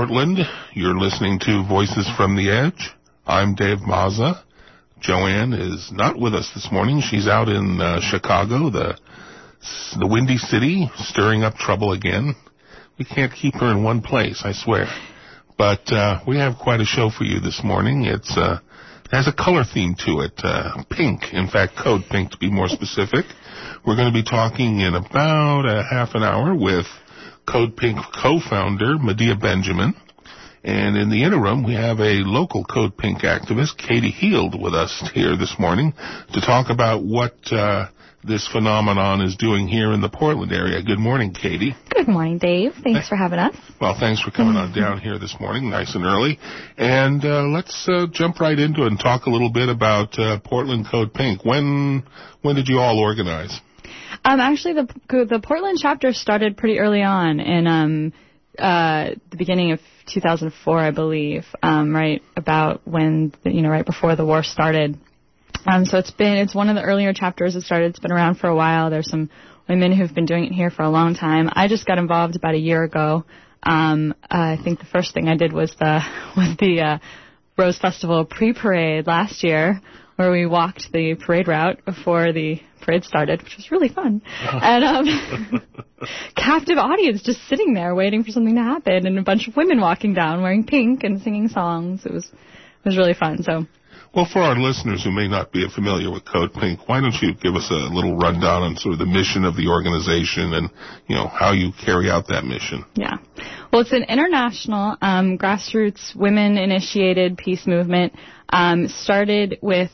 Portland. You're listening to Voices from the Edge. I'm Dave Mazza. Joanne is not with us this morning. She's out in Chicago, the Windy City, stirring up trouble again. We can't keep her in one place, I swear. But we have quite a show for you this morning. It has a color theme to it, pink. In fact, code pink to be more specific. We're going to be talking in about a half an hour with Code Pink co-founder Medea Benjamin. And in the interim, we have a local Code Pink activist, Katie Heald, with us here this morning to talk about what this phenomenon is doing here in the Portland area. Good morning, Katie. Good morning, Dave. Thanks for having us. Well, thanks for coming on down here this morning, nice and early. And let's jump right into it and talk a little bit about Portland Code Pink. When did you all organize? Actually, the Portland chapter started pretty early on in the beginning of 2004, I believe, right about when, right before the war started. So it's one of the earlier chapters that started. It's been around for a while. There's some women who've been doing it here for a long time. I just got involved about a year ago. I think the first thing I did was the Rose Festival pre-parade last year, where we walked the parade route before the parade started, which was really fun. And captive audience just sitting there waiting for something to happen, and a bunch of women walking down wearing pink and singing songs. It was really fun. So. Well, for our listeners who may not be familiar with Code Pink, why don't you give us a little rundown on sort of the mission of the organization and, how you carry out that mission? Yeah. Well, it's an international grassroots women-initiated peace movement. Started with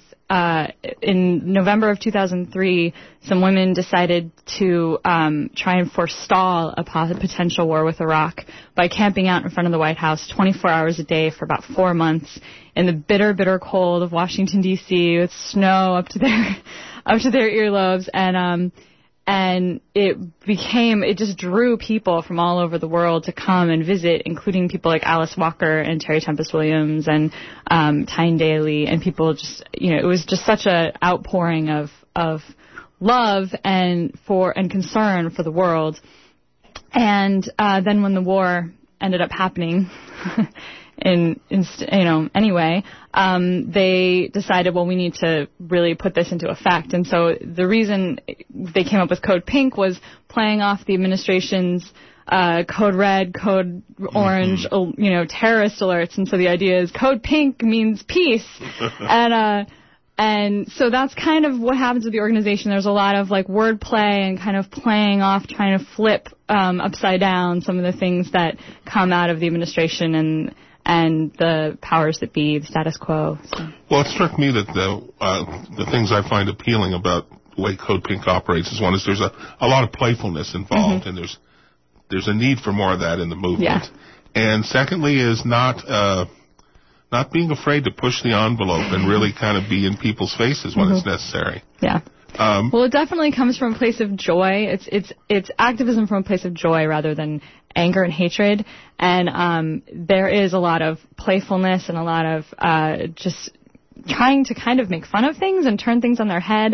in November of 2003, some women decided to try and forestall a potential war with Iraq by camping out in front of the White House 24 hours a day for about 4 months in the bitter, bitter cold of Washington, D.C., with snow up to their earlobes, and it just drew people from all over the world to come and visit, including people like Alice Walker and Terry Tempest Williams and Tyne Daly, and people just, it was just such an outpouring of love and concern for the world. And then when the war ended up happening, anyway, they decided, well, we need to really put this into effect. And so the reason they came up with Code Pink was playing off the administration's Code Red, Code Orange, terrorist alerts. And so the idea is Code Pink means peace. And so that's kind of what happens with the organization. There's a lot of wordplay and kind of playing off, trying to flip upside down some of the things that come out of the administration and the powers that be, the status quo. So. Well, it struck me that the things I find appealing about the way Code Pink operates is, one, is there's a lot of playfulness involved, and there's a need for more of that in the movement. Yeah. And secondly is not being afraid to push the envelope and really kind of be in people's faces when it's necessary. Yeah. Well, it definitely comes from a place of joy. It's activism from a place of joy rather than anger and hatred. And there is a lot of playfulness and a lot of just trying to kind of make fun of things and turn things on their head.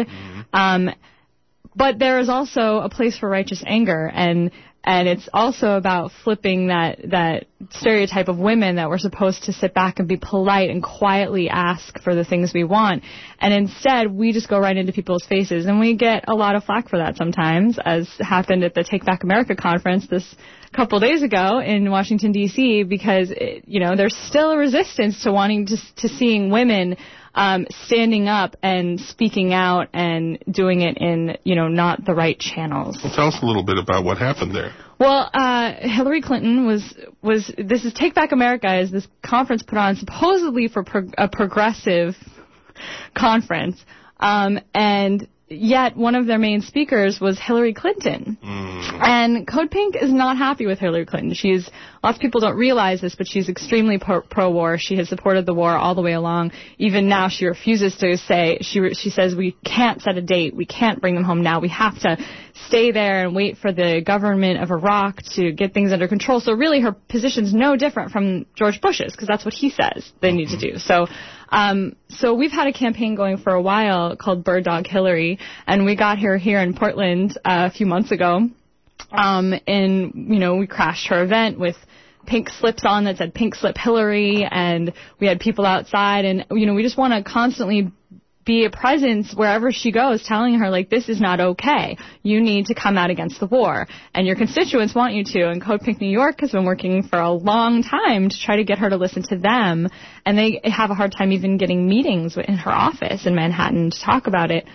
But there is also a place for righteous anger, and it's also about flipping that stereotype of women that we're supposed to sit back and be polite and quietly ask for the things we want. And instead, we just go right into people's faces. And we get a lot of flack for that sometimes, as happened at the Take Back America conference this couple days ago in Washington, D.C., because, there's still a resistance to wanting to seeing women standing up and speaking out and doing it in, not the right channels. Well, tell us a little bit about what happened there. Well, Hillary Clinton was this is Take Back America, is this conference put on supposedly for a progressive conference, and yet one of their main speakers was Hillary Clinton. And Code Pink is not happy with Hillary Clinton. Lots of people don't realize this, but she's extremely pro-war. She has supported the war all the way along. Even now, she refuses to say, she says, we can't set a date. We can't bring them home now. We have to stay there and wait for the government of Iraq to get things under control. So really, her position's no different from George Bush's, because that's what he says they need to do. So we've had a campaign going for a while called Bird Dog Hillary, and we got her here in Portland a few months ago. And, we crashed her event with pink slips on that said Pink Slip Hillary, and we had people outside, and, we just want to constantly be a presence wherever she goes, telling her, like, this is not okay. You need to come out against the war. And your constituents want you to. And Code Pink New York has been working for a long time to try to get her to listen to them. And they have a hard time even getting meetings in her office in Manhattan to talk about it.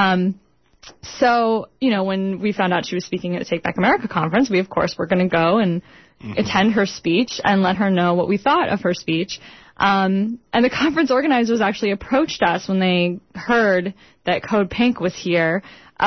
So, when we found out she was speaking at the Take Back America conference, we, of course, were going to go and attend her speech and let her know what we thought of her speech. And the conference organizers actually approached us when they heard that Code Pink was here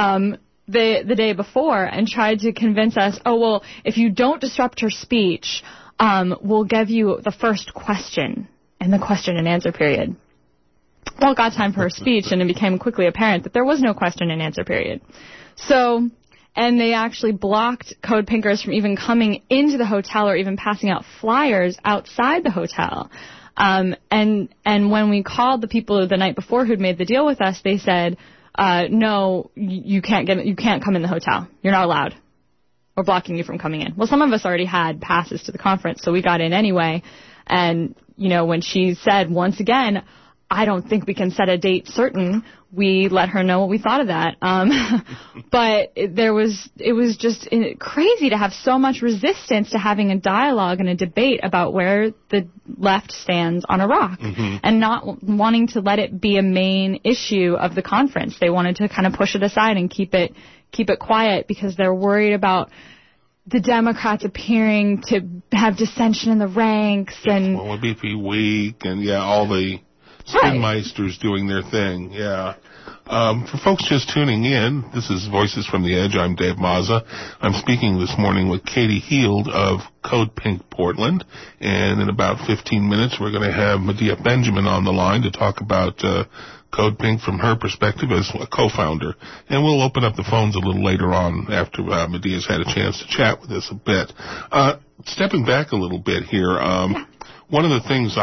the day before and tried to convince us, if you don't disrupt her speech, we'll give you the first question in the question and answer period. Well, it got time for her speech, and it became quickly apparent that there was no question and answer period. So, and they actually blocked Code Pinkers from even coming into the hotel or even passing out flyers outside the hotel. And when we called the people the night before who'd made the deal with us, they said, no, you can't come in the hotel. You're not allowed. We're blocking you from coming in. Well, some of us already had passes to the conference, so we got in anyway. And, when she said, once again, I don't think we can set a date certain, we let her know what we thought of that. But it was just crazy to have so much resistance to having a dialogue and a debate about where the left stands on Iraq, and not wanting to let it be a main issue of the conference. They wanted to kind of push it aside and keep it quiet because they're worried about the Democrats appearing to have dissension in the ranks and be weak and all the spinmeisters doing their thing, For folks just tuning in, this is Voices from the Edge. I'm Dave Mazza. I'm speaking this morning with Katie Heald of Code Pink Portland, and in about 15 minutes we're going to have Medea Benjamin on the line to talk about Code Pink from her perspective as a co-founder. And we'll open up the phones a little later on after Medea's had a chance to chat with us a bit. Stepping back a little bit here, one of the things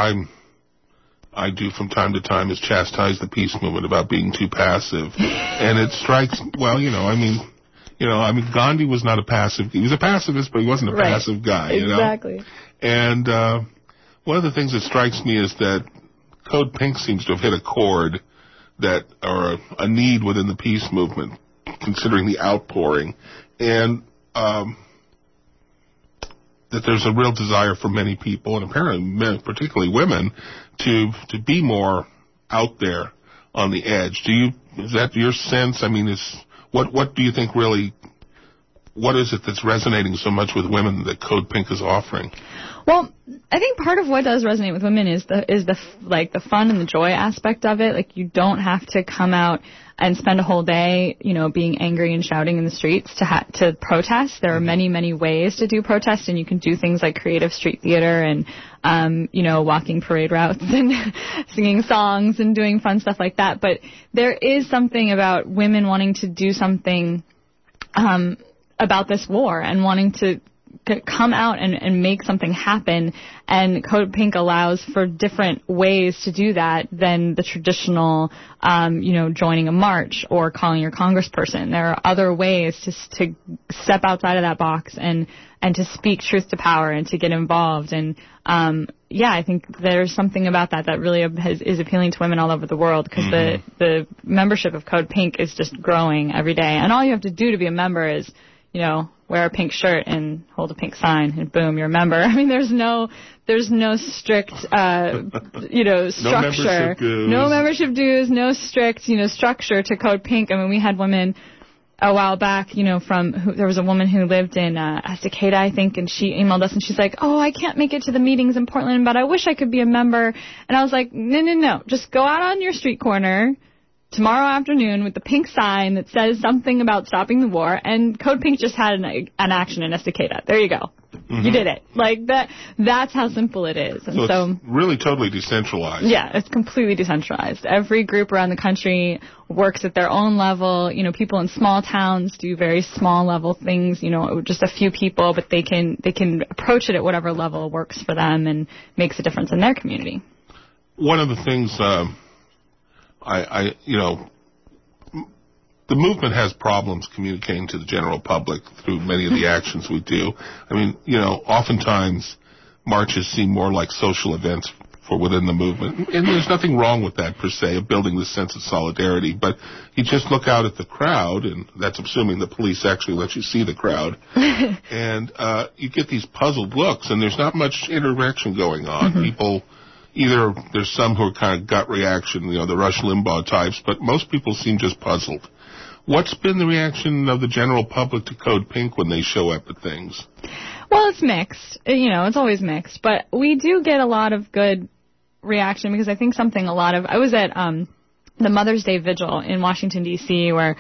I do from time to time is chastise the peace movement about being too passive. And it strikes, Gandhi was not a passive, he was a pacifist, but he wasn't a passive guy, Exactly. And one of the things that strikes me is that Code Pink seems to have hit a chord or a need within the peace movement, considering the outpouring. And that there's a real desire for many people, and apparently men, particularly women, to be more out there on the edge. Is that your sense? I mean, what do you think really, what is it that's resonating so much with women that Code Pink is offering? Well, I think part of what does resonate with women is the fun and the joy aspect of it. Like, you don't have to come out and spend a whole day, being angry and shouting in the streets to protest. There are many, many ways to do protest, and you can do things like creative street theater and, walking parade routes and singing songs and doing fun stuff like that. But there is something about women wanting to do something about this war and wanting to come out and make something happen, and Code Pink allows for different ways to do that than the traditional, joining a march or calling your congressperson. There are other ways to step outside of that box and to speak truth to power and to get involved. And I think there's something about that really is appealing to women all over the world, because the membership of Code Pink is just growing every day. And all you have to do to be a member is, wear a pink shirt and hold a pink sign, and boom, you're a member. I mean, there's no strict, structure. No membership dues, no strict, structure to Code Pink. I mean, we had women a while back, there was a woman who lived in Estacada, I think, and she emailed us and she's like, I can't make it to the meetings in Portland, but I wish I could be a member. And I was like, no, just go out on your street corner tomorrow afternoon with the pink sign that says something about stopping the war, and Code Pink just had an action in Estacada. There you go. You did it. Like that's how simple it is. And so it's really totally decentralized. Yeah, it's completely decentralized. Every group around the country works at their own level. People in small towns do very small level things, just a few people, but they can approach it at whatever level works for them and makes a difference in their community. One of the things the movement has problems communicating to the general public through many of the actions we do. I mean, oftentimes marches seem more like social events for within the movement. And there's nothing wrong with that, per se, of building this sense of solidarity. But you just look out at the crowd, and that's assuming the police actually let you see the crowd, and you get these puzzled looks, and there's not much interaction going on. People, either there's some who are kind of gut reaction, the Rush Limbaugh types, but most people seem just puzzled. What's been the reaction of the general public to Code Pink when they show up at things? Well, it's mixed. It's always mixed. But we do get a lot of good reaction because I think I was at the Mother's Day Vigil in Washington, D.C., where,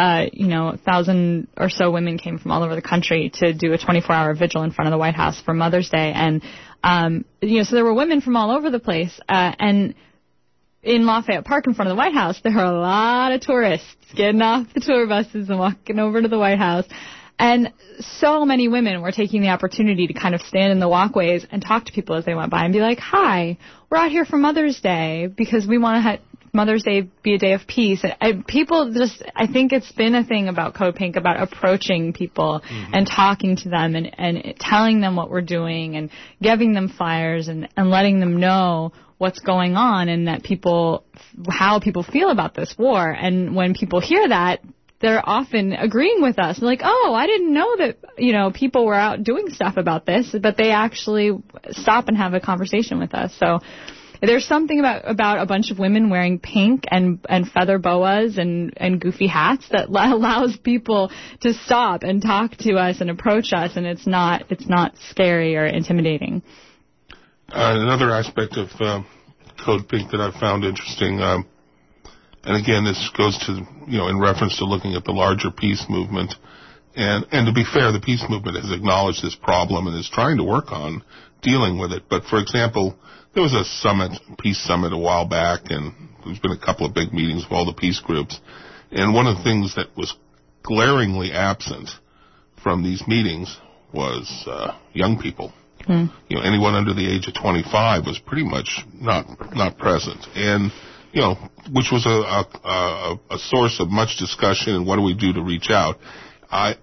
1,000 or so women came from all over the country to do a 24-hour vigil in front of the White House for Mother's Day. And, so there were women from all over the place. And in Lafayette Park in front of the White House, there were a lot of tourists getting off the tour buses and walking over to the White House. And so many women were taking the opportunity to kind of stand in the walkways and talk to people as they went by and be like, hi, we're out here for Mother's Day because we want to have Mother's Day be a day of peace. And I think it's been a thing about Code Pink, about approaching people and talking to them and telling them what we're doing and giving them flyers and letting them know what's going on and that how people feel about this war. And when people hear that, they're often agreeing with us. They're like, oh, I didn't know that, people were out doing stuff about this, but they actually stop and have a conversation with us. So there's something about a bunch of women wearing pink and feather boas and goofy hats that allows people to stop and talk to us and approach us, and it's not scary or intimidating. Another aspect of Code Pink that I found interesting, and again, this goes to, in reference to looking at the larger peace movement. And to be fair, the peace movement has acknowledged this problem and is trying to work on dealing with it. But, for example, there was a peace summit a while back, and there's been a couple of big meetings with all the peace groups. And one of the things that was glaringly absent from these meetings was young people. Anyone under the age of 25 was pretty much not present. And which was a source of much discussion and what do we do to reach out. All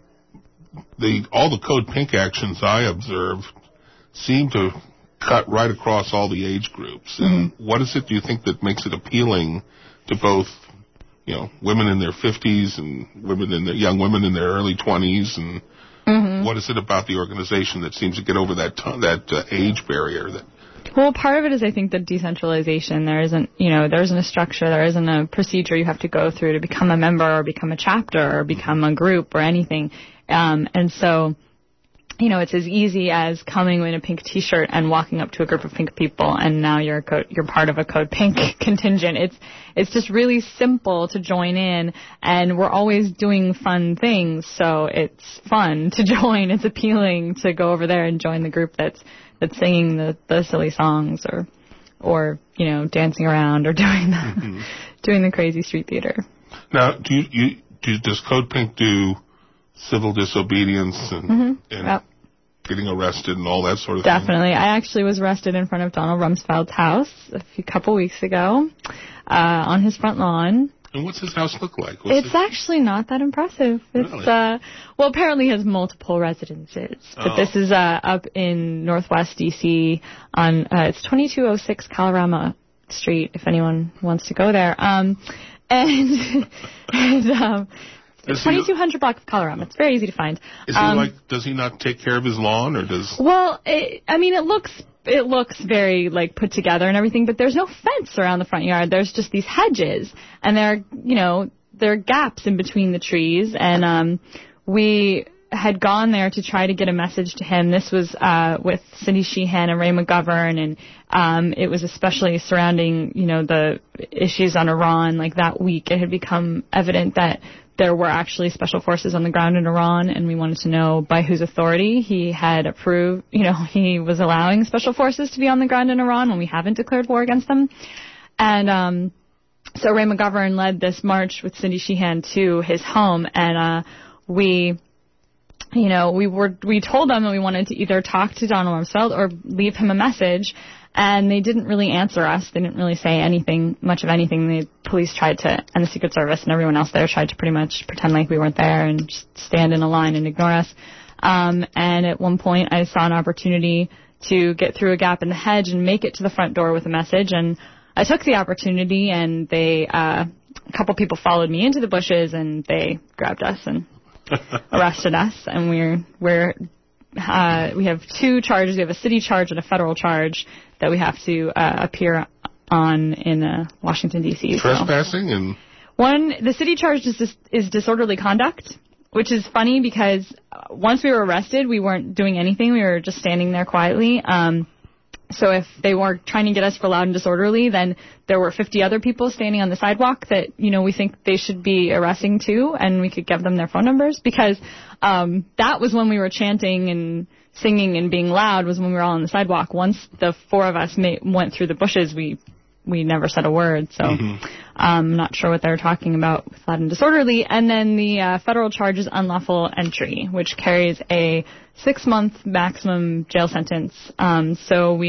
the Code Pink actions I observed seem to cut right across all the age groups. And what is it, do you think, that makes it appealing to both, women in their 50s and young women in their early 20s? And what is it about the organization that seems to get over that age barrier? Well, part of it is, I think, the decentralization. There isn't a structure, there isn't a procedure you have to go through to become a member or become a chapter or become a group or anything. And so, it's as easy as coming in a pink T-shirt and walking up to a group of pink people, and now you're part of a Code Pink contingent. It's just really simple to join in, and we're always doing fun things, so it's fun to join. It's appealing to go over there and join the group that's singing the silly songs or dancing around or doing the crazy street theater. Now, does Code Pink do civil disobedience and yep. Getting arrested and all that sort of thing? Definitely. I actually was arrested in front of Donald Rumsfeld's house a couple weeks ago on his front lawn. And what's his house look like? It's actually not that impressive. Really? It's apparently he has multiple residences, but this is up in Northwest D.C. on it's 2206 Colorama Street. If anyone wants to go there, the 2200 block of Colorama. It's very easy to find. Does he not take care of his lawn, or does? Well, it looks very put together and everything, but there's no fence around the front yard. There's just these hedges, and there are gaps in between the trees. And we had gone there to try to get a message to him. This was with Cindy Sheehan and Ray McGovern, and it was especially surrounding the issues on Iran. That week, it had become evident that there were actually special forces on the ground in Iran, and we wanted to know by whose authority he had approved, he was allowing special forces to be on the ground in Iran when we haven't declared war against them. And so Ray McGovern led this march with Cindy Sheehan to his home, and we told them that we wanted to either talk to Donald Rumsfeld or leave him a message. And they didn't really answer us. They didn't really say much of anything. The police tried to, and the Secret Service and everyone else there tried to pretty much pretend like we weren't there and just stand in a line and ignore us. And at one point I saw an opportunity to get through a gap in the hedge and make it to the front door with a message. And I took the opportunity, and a couple people followed me into the bushes, and they grabbed us and arrested us. And we have two charges. We have a city charge and a federal charge that we have to appear on in Washington, D.C. Trespassing and... The city charge is disorderly conduct, which is funny because once we were arrested, we weren't doing anything. We were just standing there quietly. So if they were trying to get us for loud and disorderly, then there were 50 other people standing on the sidewalk that, we think they should be arresting too, and we could give them their phone numbers, because that was when we were chanting and singing and being loud, was when we were all on the sidewalk. Once the four of us went through the bushes, we never said a word, so I'm not sure what they're talking about with loud and disorderly. And then the federal charge is unlawful entry, which carries a 6-month maximum jail sentence. So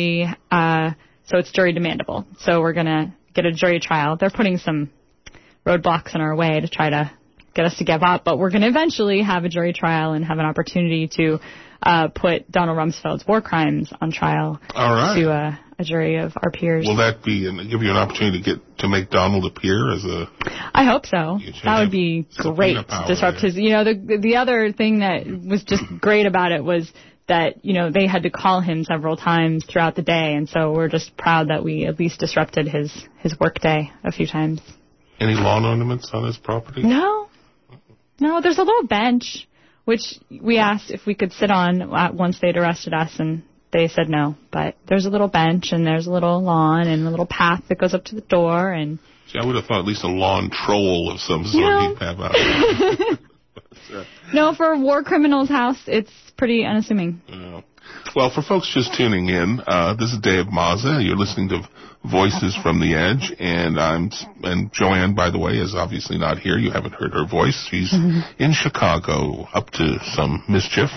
it's jury demandable. So we're going to get a jury trial. They're putting some roadblocks in our way to try to get us to give up, but we're going to eventually have a jury trial and have an opportunity to put Donald Rumsfeld's war crimes on trial. All right. To a jury of our peers. Will that give you an opportunity to make Donald appear as a... I hope so. That would be great to disrupt his... the other thing that was just great about it was that, they had to call him several times throughout the day, and so we're just proud that we at least disrupted his work day a few times. Any lawn ornaments on his property? No, there's a little bench, which we asked if we could sit on once they'd arrested us, and they said no. But there's a little bench, and there's a little lawn, and a little path that goes up to the door. And see, I would have thought at least a lawn troll of some sort he'd have out there. No, for a war criminal's house, it's pretty unassuming. Well, for folks just tuning in, this is Dave Mazza. You're listening to Voices from the Edge, and Joanne, by the way, is obviously not here. You haven't heard her voice. She's in Chicago, up to some mischief.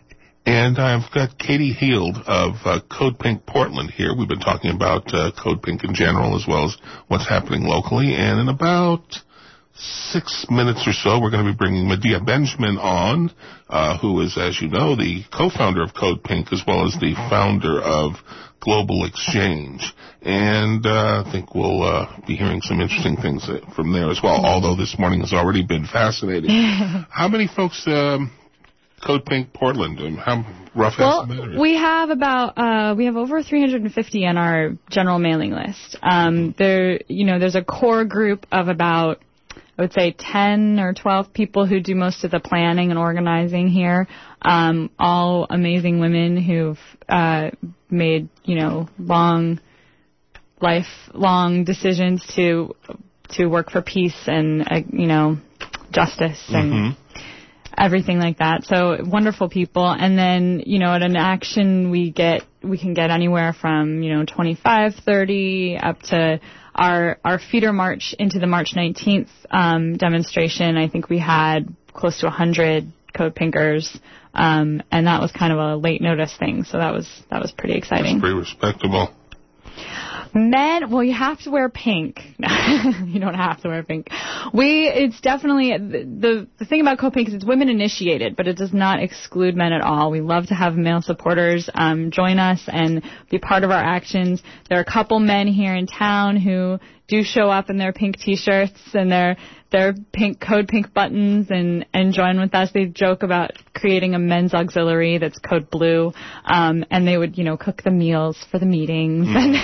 And I've got Katie Heald of Code Pink Portland here. We've been talking about Code Pink in general, as well as what's happening locally. And in about 6 minutes or so, we're going to be bringing Medea Benjamin on, who is, as you know, the co-founder of Code Pink, as well as the founder of Global Exchange. And I think we'll be hearing some interesting things from there as well, although this morning has already been fascinating. How many folks... Code Pink Portland, how rough estimate? We have over 350 on our general mailing list. There's a core group of about, I would say, 10 or 12 people who do most of the planning and organizing here. All amazing women who've made, lifelong decisions to work for peace and, justice and everything like that. So wonderful people. And then, at an action we can get anywhere from, 25, 30 up to our feeder march into the March 19th demonstration. I think we had close to 100 Code Pinkers. And that was kind of a late notice thing. So that was pretty exciting. That's pretty respectable. Men, well, you have to wear pink. You don't have to wear pink. It's definitely, the thing about Code Pink is it's women initiated, but it does not exclude men at all. We love to have male supporters join us and be part of our actions. There are a couple men here in town who do show up in their pink T-shirts and their pink Code Pink buttons and join with us. They joke about creating a men's auxiliary that's Code Blue, and they would, cook the meals for the meetings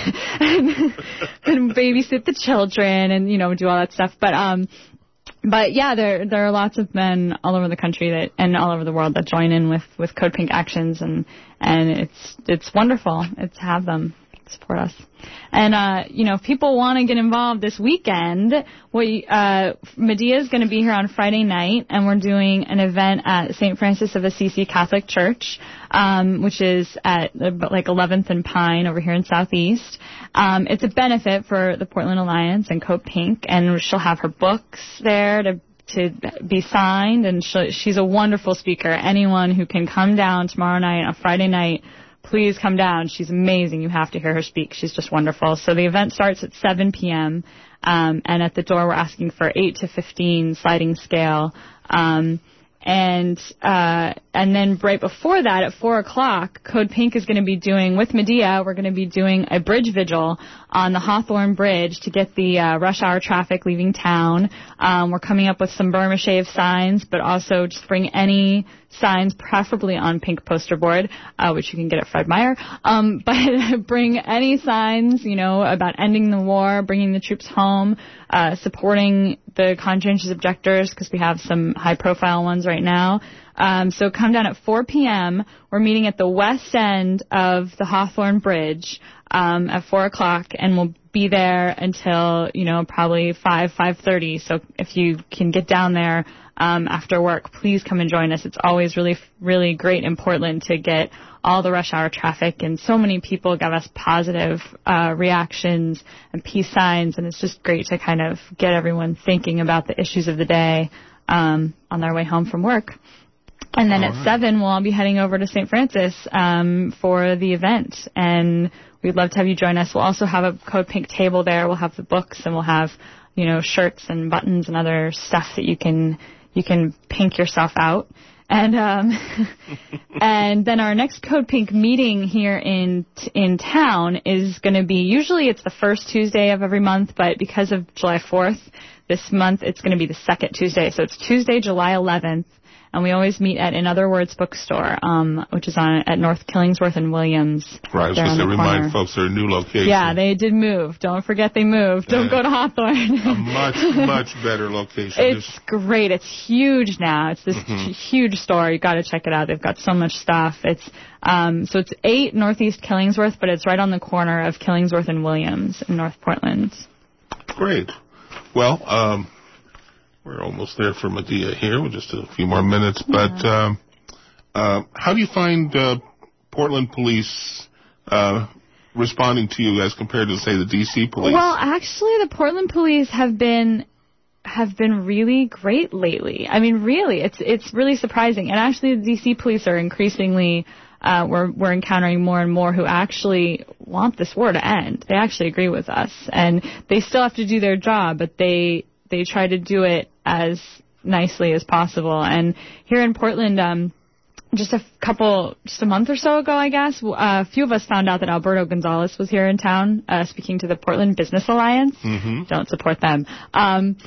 and babysit the children and, do all that stuff. But yeah, there are lots of men all over the country and all over the world that join in with Code Pink actions, and it's wonderful to have them support us. And, if people want to get involved this weekend, Medea is going to be here on Friday night, and we're doing an event at St. Francis of Assisi Catholic Church, which is at 11th and Pine over here in Southeast. It's a benefit for the Portland Alliance and Code Pink, and she'll have her books there to be signed, and she's a wonderful speaker. Anyone who can come down tomorrow night, on Friday night, please come down. She's amazing. You have to hear her speak. She's just wonderful. So the event starts at 7 p.m., and at the door we're asking for 8 to 15 sliding scale. And And then right before that, at 4 o'clock, Code Pink is going to be doing, with Medea, we're going to be doing a bridge vigil on the Hawthorne Bridge to get the rush hour traffic leaving town. We're coming up with some Burma Shave signs, but also just bring any signs, preferably on pink poster board, which you can get at Fred Meyer. But bring any signs, about ending the war, bringing the troops home, supporting the conscientious objectors, because we have some high-profile ones right now. So come down at 4 p.m. We're meeting at the west end of the Hawthorne Bridge at 4 o'clock, and we'll be there until, probably 5:30. So if you can get down there after work, please come and join us. It's always really, really great in Portland to get all the rush hour traffic, and so many people give us positive reactions and peace signs, and it's just great to kind of get everyone thinking about the issues of the day on their way home from work. And then at 7, we'll all be heading over to St. Francis for the event, and we'd love to have you join us. We'll also have a Code Pink table there. We'll have the books, and we'll have, shirts and buttons and other stuff that you can pink yourself out. And and then our next Code Pink meeting here in town is going to be, usually it's the first Tuesday of every month, but because of July 4th, this month it's going to be the second Tuesday. So it's Tuesday, July 11th. And we always meet at In Other Words bookstore, which is at North Killingsworth and Williams. Right, I was going to remind folks they're a new location. Yeah, they did move. Don't forget they moved. Don't go to Hawthorne. A much better location. It's great. It's huge now. It's this huge store. You got to check it out. They've got so much stuff. It's so it's 8 Northeast Killingsworth, but it's right on the corner of Killingsworth and Williams in North Portland. Great. Well, we're almost there for Medea here. We're just a few more minutes. But how do you find Portland police responding to you as compared to, say, the D.C. police? Well, actually, the Portland police have been really great lately. I mean, really, it's really surprising. And actually, the D.C. police are increasingly we're encountering more and more who actually want this war to end. They actually agree with us, and they still have to do their job, but they try to do it as nicely as possible. And here in Portland, just a month or so ago, I guess, a few of us found out that Alberto Gonzalez was here in town, speaking to the Portland Business Alliance. Mm-hmm. Don't support them. And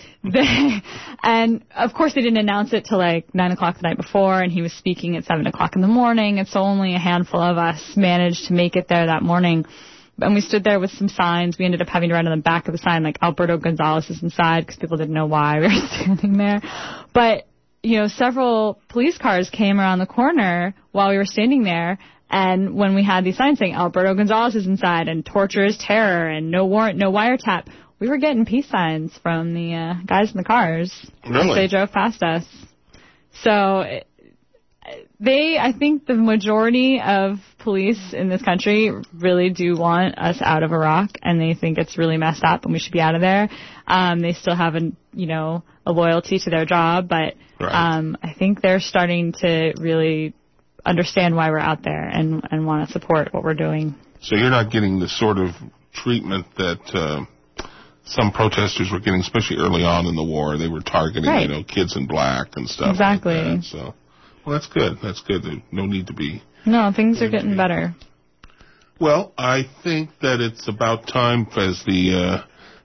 of course they didn't announce it till like 9 o'clock the night before, and he was speaking at 7 o'clock in the morning, and so only a handful of us managed to make it there that morning. And we stood there with some signs. We ended up having to write on the back of the sign, like, Alberto Gonzalez is inside, because people didn't know why we were standing there. But, several police cars came around the corner while we were standing there. And when we had these signs saying, Alberto Gonzalez is inside, and torture is terror, and no warrant, no wiretap, we were getting peace signs from the guys in the cars. Really? As they drove past us. So I think the majority of police in this country really do want us out of Iraq, and they think it's really messed up and we should be out of there. They still have a loyalty to their job, but right. I think they're starting to really understand why we're out there and want to support what we're doing. So you're not getting the sort of treatment that some protesters were getting, especially early on in the war. They were targeting, right. Kids in black and stuff. Exactly. Like that, so. Well, that's good. That's good. There's no need to be. No, things are getting better. Well, I think that it's about time, as the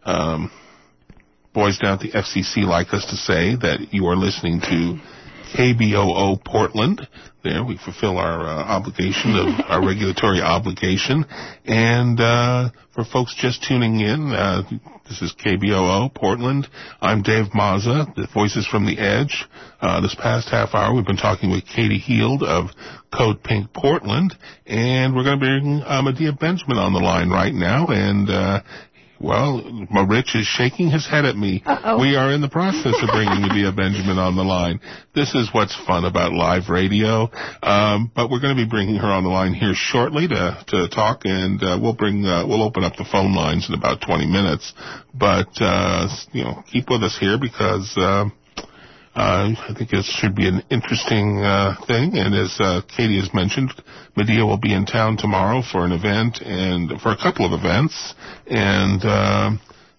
boys down at the FCC like us to say, that you are listening to KBOO Portland. There, we fulfill our obligation of our regulatory obligation. And for folks just tuning in, this is KBOO Portland. I'm Dave Mazza, the Voices from the Edge. This past half hour, we've been talking with Katie Heald of Code Pink Portland, and we're going to bring Medea Benjamin on the line right now. And well, Rich is shaking his head at me. Uh-oh. We are in the process of bringing Medea Benjamin on the line. This is what's fun about live radio. But we're going to be bringing her on the line here shortly to talk, and we'll open up the phone lines in about 20 minutes. But keep with us here, because I think it should be an interesting thing. And as Katie has mentioned, Medea will be in town tomorrow for an event, and for a couple of events. And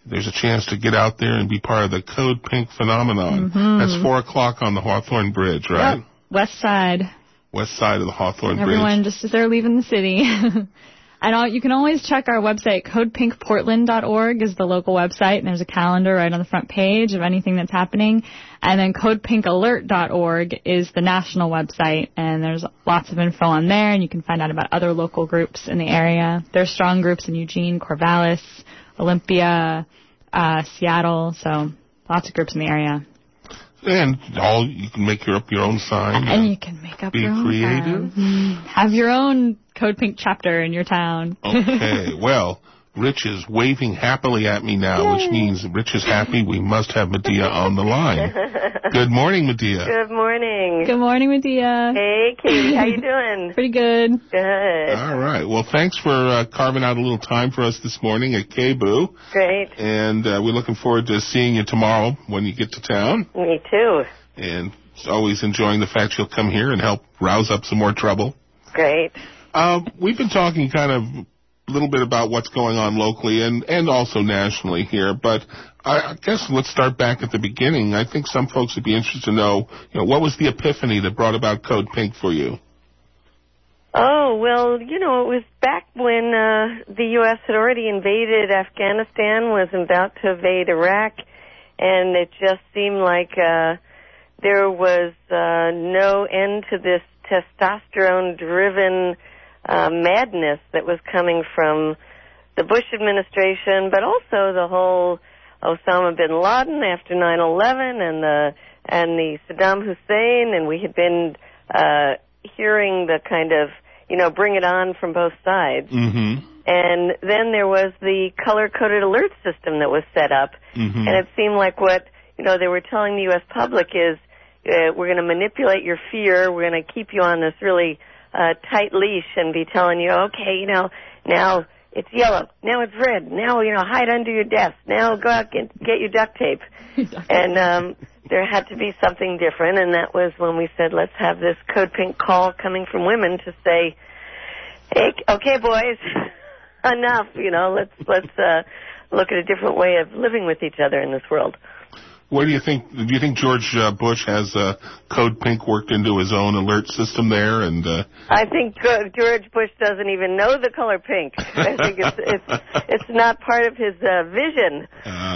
there's a chance to get out there and be part of the Code Pink phenomenon. Mm-hmm. That's 4 o'clock on the Hawthorne Bridge, right? Yep. West side. West side of the Hawthorne Bridge. Everyone, just as they're leaving the city. And you can always check our website. CodePinkPortland.org is the local website, and there's a calendar right on the front page of anything that's happening. And then CodePinkAlert.org is the national website, and there's lots of info on there, and you can find out about other local groups in the area. There's strong groups in Eugene, Corvallis, Olympia, Seattle, so lots of groups in the area. And you can make up your own sign. And you can make up your own creative. Sign. Have your own Code Pink chapter in your town. Okay, well, Rich is waving happily at me now, Yay. Which means Rich is happy. We must have Medea on the line. Good morning, Medea. Good morning. Good morning, Medea. Hey, Katie. How you doing? Pretty good. Good. All right. Well, thanks for carving out a little time for us this morning at KBOO. Great. And we're looking forward to seeing you tomorrow when you get to town. Me too. And always enjoying the fact you'll come here and help rouse up some more trouble. Great. We've been talking kind of a little bit about what's going on locally and also nationally here, but I guess let's start back at the beginning. I think some folks would be interested to know, what was the epiphany that brought about Code Pink for you? Oh, well, it was back when the U.S. had already invaded Afghanistan, was about to invade Iraq, and it just seemed like there was no end to this testosterone-driven madness that was coming from the Bush administration, but also the whole Osama bin Laden after 9/11 and the Saddam Hussein, and we had been hearing the kind of bring it on from both sides. Mm-hmm. And then there was the color-coded alert system that was set up, mm-hmm. and it seemed like what they were telling the U.S. public is we're going to manipulate your fear, we're going to keep you on this really tight leash and be telling you, okay, now it's yellow, now it's red, now, hide under your desk, now go out and get your duct tape. And there had to be something different, and that was when we said, let's have this Code Pink call coming from women to say, hey, okay, boys, enough, let's look at a different way of living with each other in this world. What do you think? Do you think George Bush has Code Pink worked into his own alert system there? And I think George Bush doesn't even know the color pink. I think it's not part of his vision.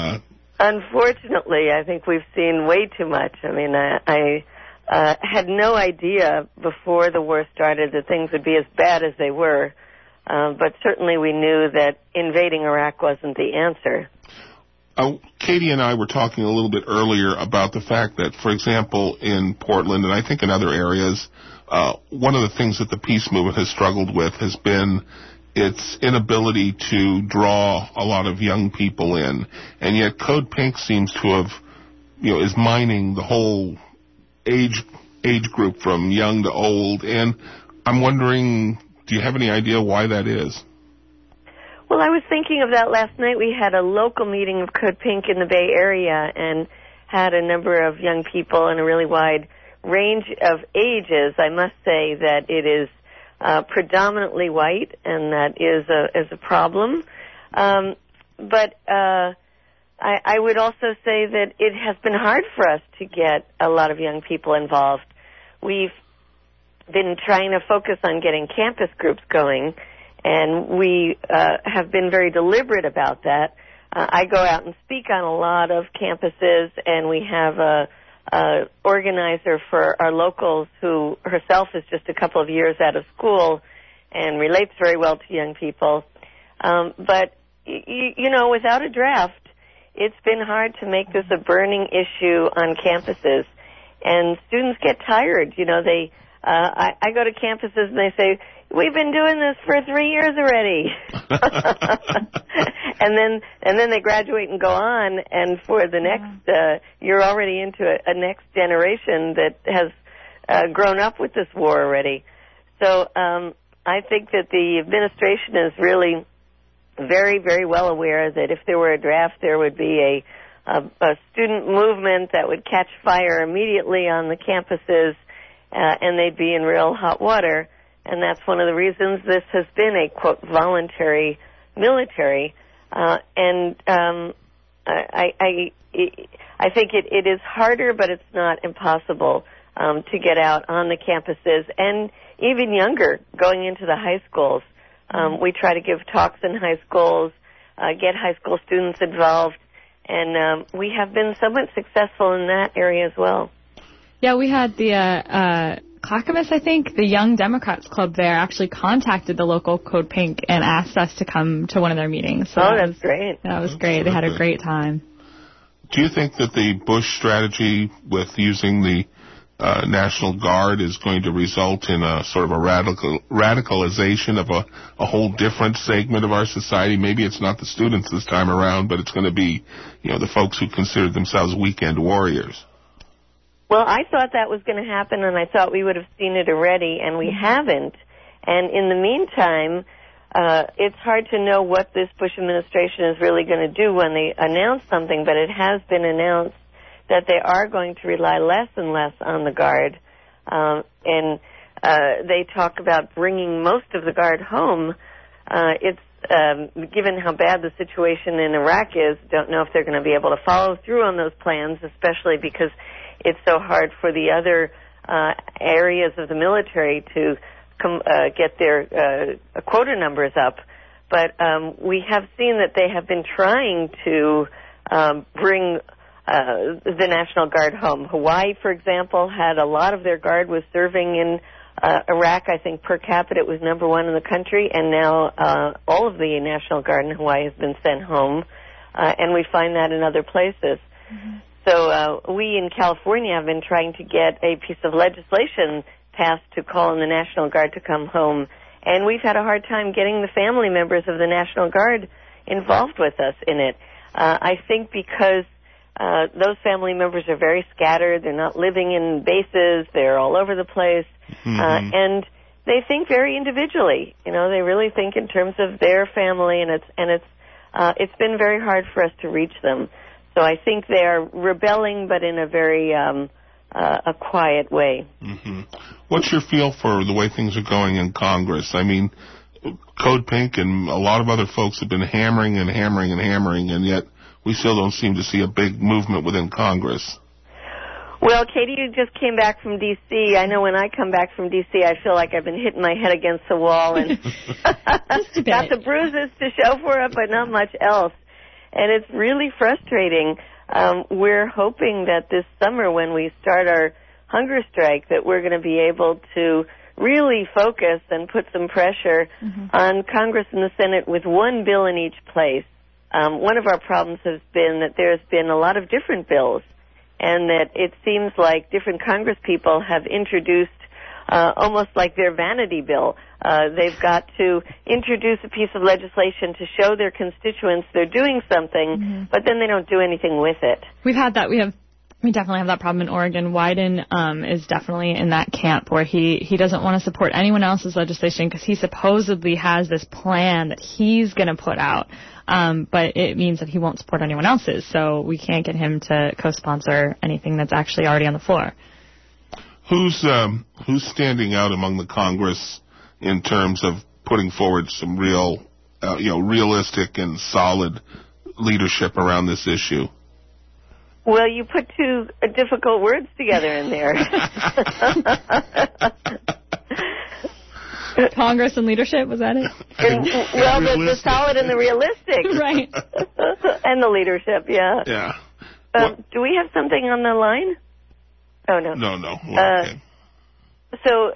Unfortunately, I think we've seen way too much. I mean, I had no idea before the war started that things would be as bad as they were. But certainly we knew that invading Iraq wasn't the answer. Katie and I were talking a little bit earlier about the fact that, for example, in Portland and I think in other areas, one of the things that the peace movement has struggled with has been its inability to draw a lot of young people in. And yet Code Pink seems to have, is mining the whole age group from young to old. And I'm wondering, do you have any idea why that is? Well, I was thinking of that last night. We had a local meeting of Code Pink in the Bay Area and had a number of young people in a really wide range of ages. I must say that it is predominantly white, and that is a problem. But I would also say that it has been hard for us to get a lot of young people involved. We've been trying to focus on getting campus groups going, and we have been very deliberate about that. I go out and speak on a lot of campuses, and we have a organizer for our locals who herself is just a couple of years out of school and relates very well to young people. But, without a draft, it's been hard to make this a burning issue on campuses. And students get tired. I go to campuses and they say, we've been doing this for 3 years already. and then they graduate and go on, and for the next, you're already into a next generation that has grown up with this war already. So I think that the administration is really very, very well aware that if there were a draft, there would be a student movement that would catch fire immediately on the campuses, and they'd be in real hot water. And that's one of the reasons this has been a, quote, voluntary military. And I think it is harder, but it's not impossible to get out on the campuses, and even younger, going into the high schools. We try to give talks in high schools, get high school students involved, and we have been somewhat successful in that area as well. Yeah, we had the Clackamas, I think, the Young Democrats Club there actually contacted the local Code Pink and asked us to come to one of their meetings. So that's great. That was great. They had a great time. Do you think that the Bush strategy with using the National Guard is going to result in a sort of a radicalization of a whole different segment of our society? Maybe it's not the students this time around, but it's going to be, the folks who consider themselves weekend warriors. Well, I thought that was going to happen, and I thought we would have seen it already, and we haven't. And in the meantime, it's hard to know what this Bush administration is really going to do when they announce something, but it has been announced that they are going to rely less and less on the Guard. And they talk about bringing most of the Guard home. Given how bad the situation in Iraq is, don't know if they're going to be able to follow through on those plans, especially because it's so hard for the other areas of the military to get their quota numbers up. But we have seen that they have been trying to bring the National Guard home. Hawaii, for example, had a lot of their Guard was serving in Iraq. I think per capita it was number one in the country, and now all of the National Guard in Hawaii has been sent home, and we find that in other places. Mm-hmm. So we in California have been trying to get a piece of legislation passed to call on the National Guard to come home, and we've had a hard time getting the family members of the National Guard involved with us in it. I think because those family members are very scattered, they're not living in bases, they're all over the place, and they think very individually. They really think in terms of their family, and it's been very hard for us to reach them. So I think they are rebelling, but in a very a quiet way. Mm-hmm. What's your feel for the way things are going in Congress? I mean, Code Pink and a lot of other folks have been hammering, and yet we still don't seem to see a big movement within Congress. Well, Katie, you just came back from D.C. I know when I come back from D.C., I feel like I've been hitting my head against the wall and got the bruises to show for it, but not much else. And it's really frustrating. We're hoping that this summer when we start our hunger strike that we're going to be able to really focus and put some pressure on Congress and the Senate with one bill in each place. One of our problems has been that there's been a lot of different bills, and that it seems like different Congress people have introduced almost like their vanity bill. They've got to introduce a piece of legislation to show their constituents they're doing something, but then they don't do anything with it. We've had that. We definitely have that problem in Oregon. Wyden is definitely in that camp where he doesn't want to support anyone else's legislation because he supposedly has this plan that he's going to put out. But it means that he won't support anyone else's, so we can't get him to co-sponsor anything that's actually already on the floor. Who's standing out among the Congress in terms of putting forward some real, realistic and solid leadership around this issue? Well, you put two difficult words together in there. Congress and leadership, was that it? Well, the solid and the realistic. Right. And the leadership, yeah. Yeah. Do we have something on the line? Oh, no. No. Okay. So...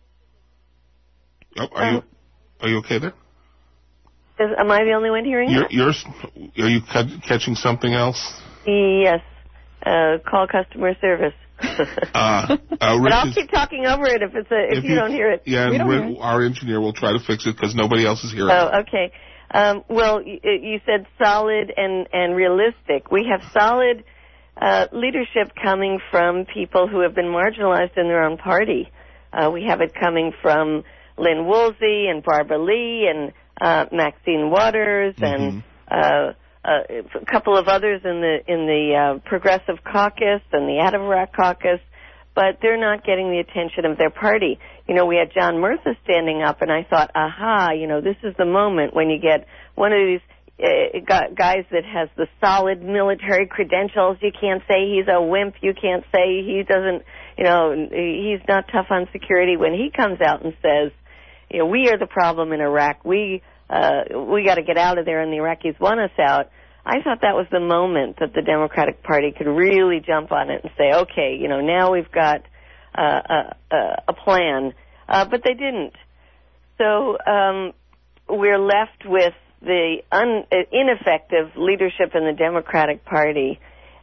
are you okay there? Am I the only one hearing it? Are you catching something else? Yes. Call customer service. But I'll keep talking over it if you don't hear it. Yeah, and our engineer will try to fix it because nobody else is hearing it. Oh, okay. Well, you said solid and realistic. We have solid leadership coming from people who have been marginalized in their own party. We have it coming from Lynn Woolsey and Barbara Lee and Maxine Waters and a couple of others in the Progressive Caucus and the Out of Iraq Caucus, but they're not getting the attention of their party. We had John Murtha standing up, and I thought, aha, this is the moment when you get one of these guys that has the solid military credentials. You can't say he's a wimp. You can't say he doesn't, he's not tough on security when he comes out and says, we are the problem in Iraq. We got to get out of there, and the Iraqis want us out. I thought that was the moment that the Democratic Party could really jump on it and say, okay, now we've got a plan. But they didn't. So we're left with the ineffective leadership in the Democratic Party.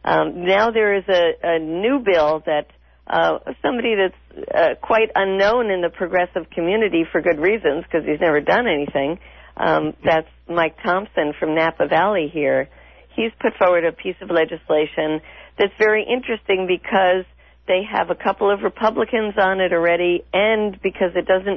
Now there is a new bill that somebody that's quite unknown in the progressive community for good reasons, because he's never done anything. That's Mike Thompson from Napa Valley here. He's put forward a piece of legislation that's very interesting because they have a couple of Republicans on it already, and because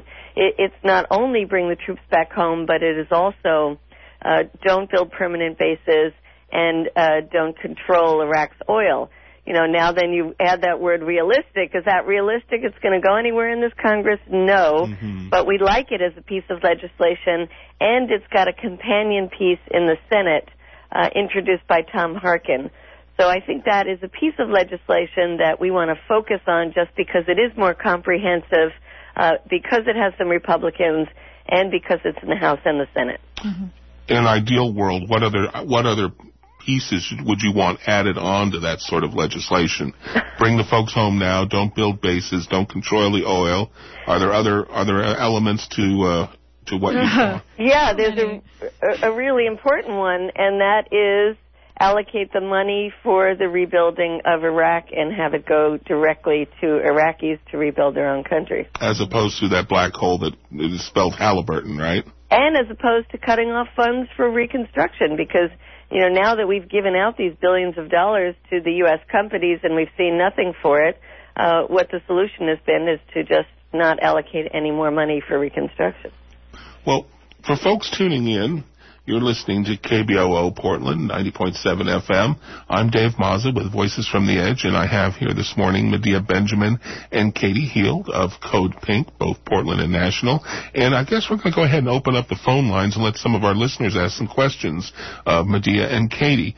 it's not only bring the troops back home, but it is also don't build permanent bases and don't control Iraq's oil. Now then you add that word realistic. Is that realistic? It's going to go anywhere in this Congress? No. Mm-hmm. But we like it as a piece of legislation, and it's got a companion piece in the Senate introduced by Tom Harkin. So I think that is a piece of legislation that we want to focus on just because it is more comprehensive, because it has some Republicans, and because it's in the House and the Senate. Mm-hmm. In an ideal world, what other pieces would you want added on to that sort of legislation? Bring the folks home now. Don't build bases. Don't control the oil. Are there other elements to what you want? Yeah, there's a really important one, and that is allocate the money for the rebuilding of Iraq and have it go directly to Iraqis to rebuild their own country. As opposed to that black hole that is spelled Halliburton, right? And as opposed to cutting off funds for reconstruction, because now that we've given out these billions of dollars to the U.S. companies and we've seen nothing for it, what the solution has been is to just not allocate any more money for reconstruction. Well, for folks tuning in, you're listening to KBOO Portland, 90.7 FM. I'm Dave Mazza with Voices from the Edge, and I have here this morning Medea Benjamin and Katie Heald of Code Pink, both Portland and national. And I guess we're going to go ahead and open up the phone lines and let some of our listeners ask some questions of Medea and Katie.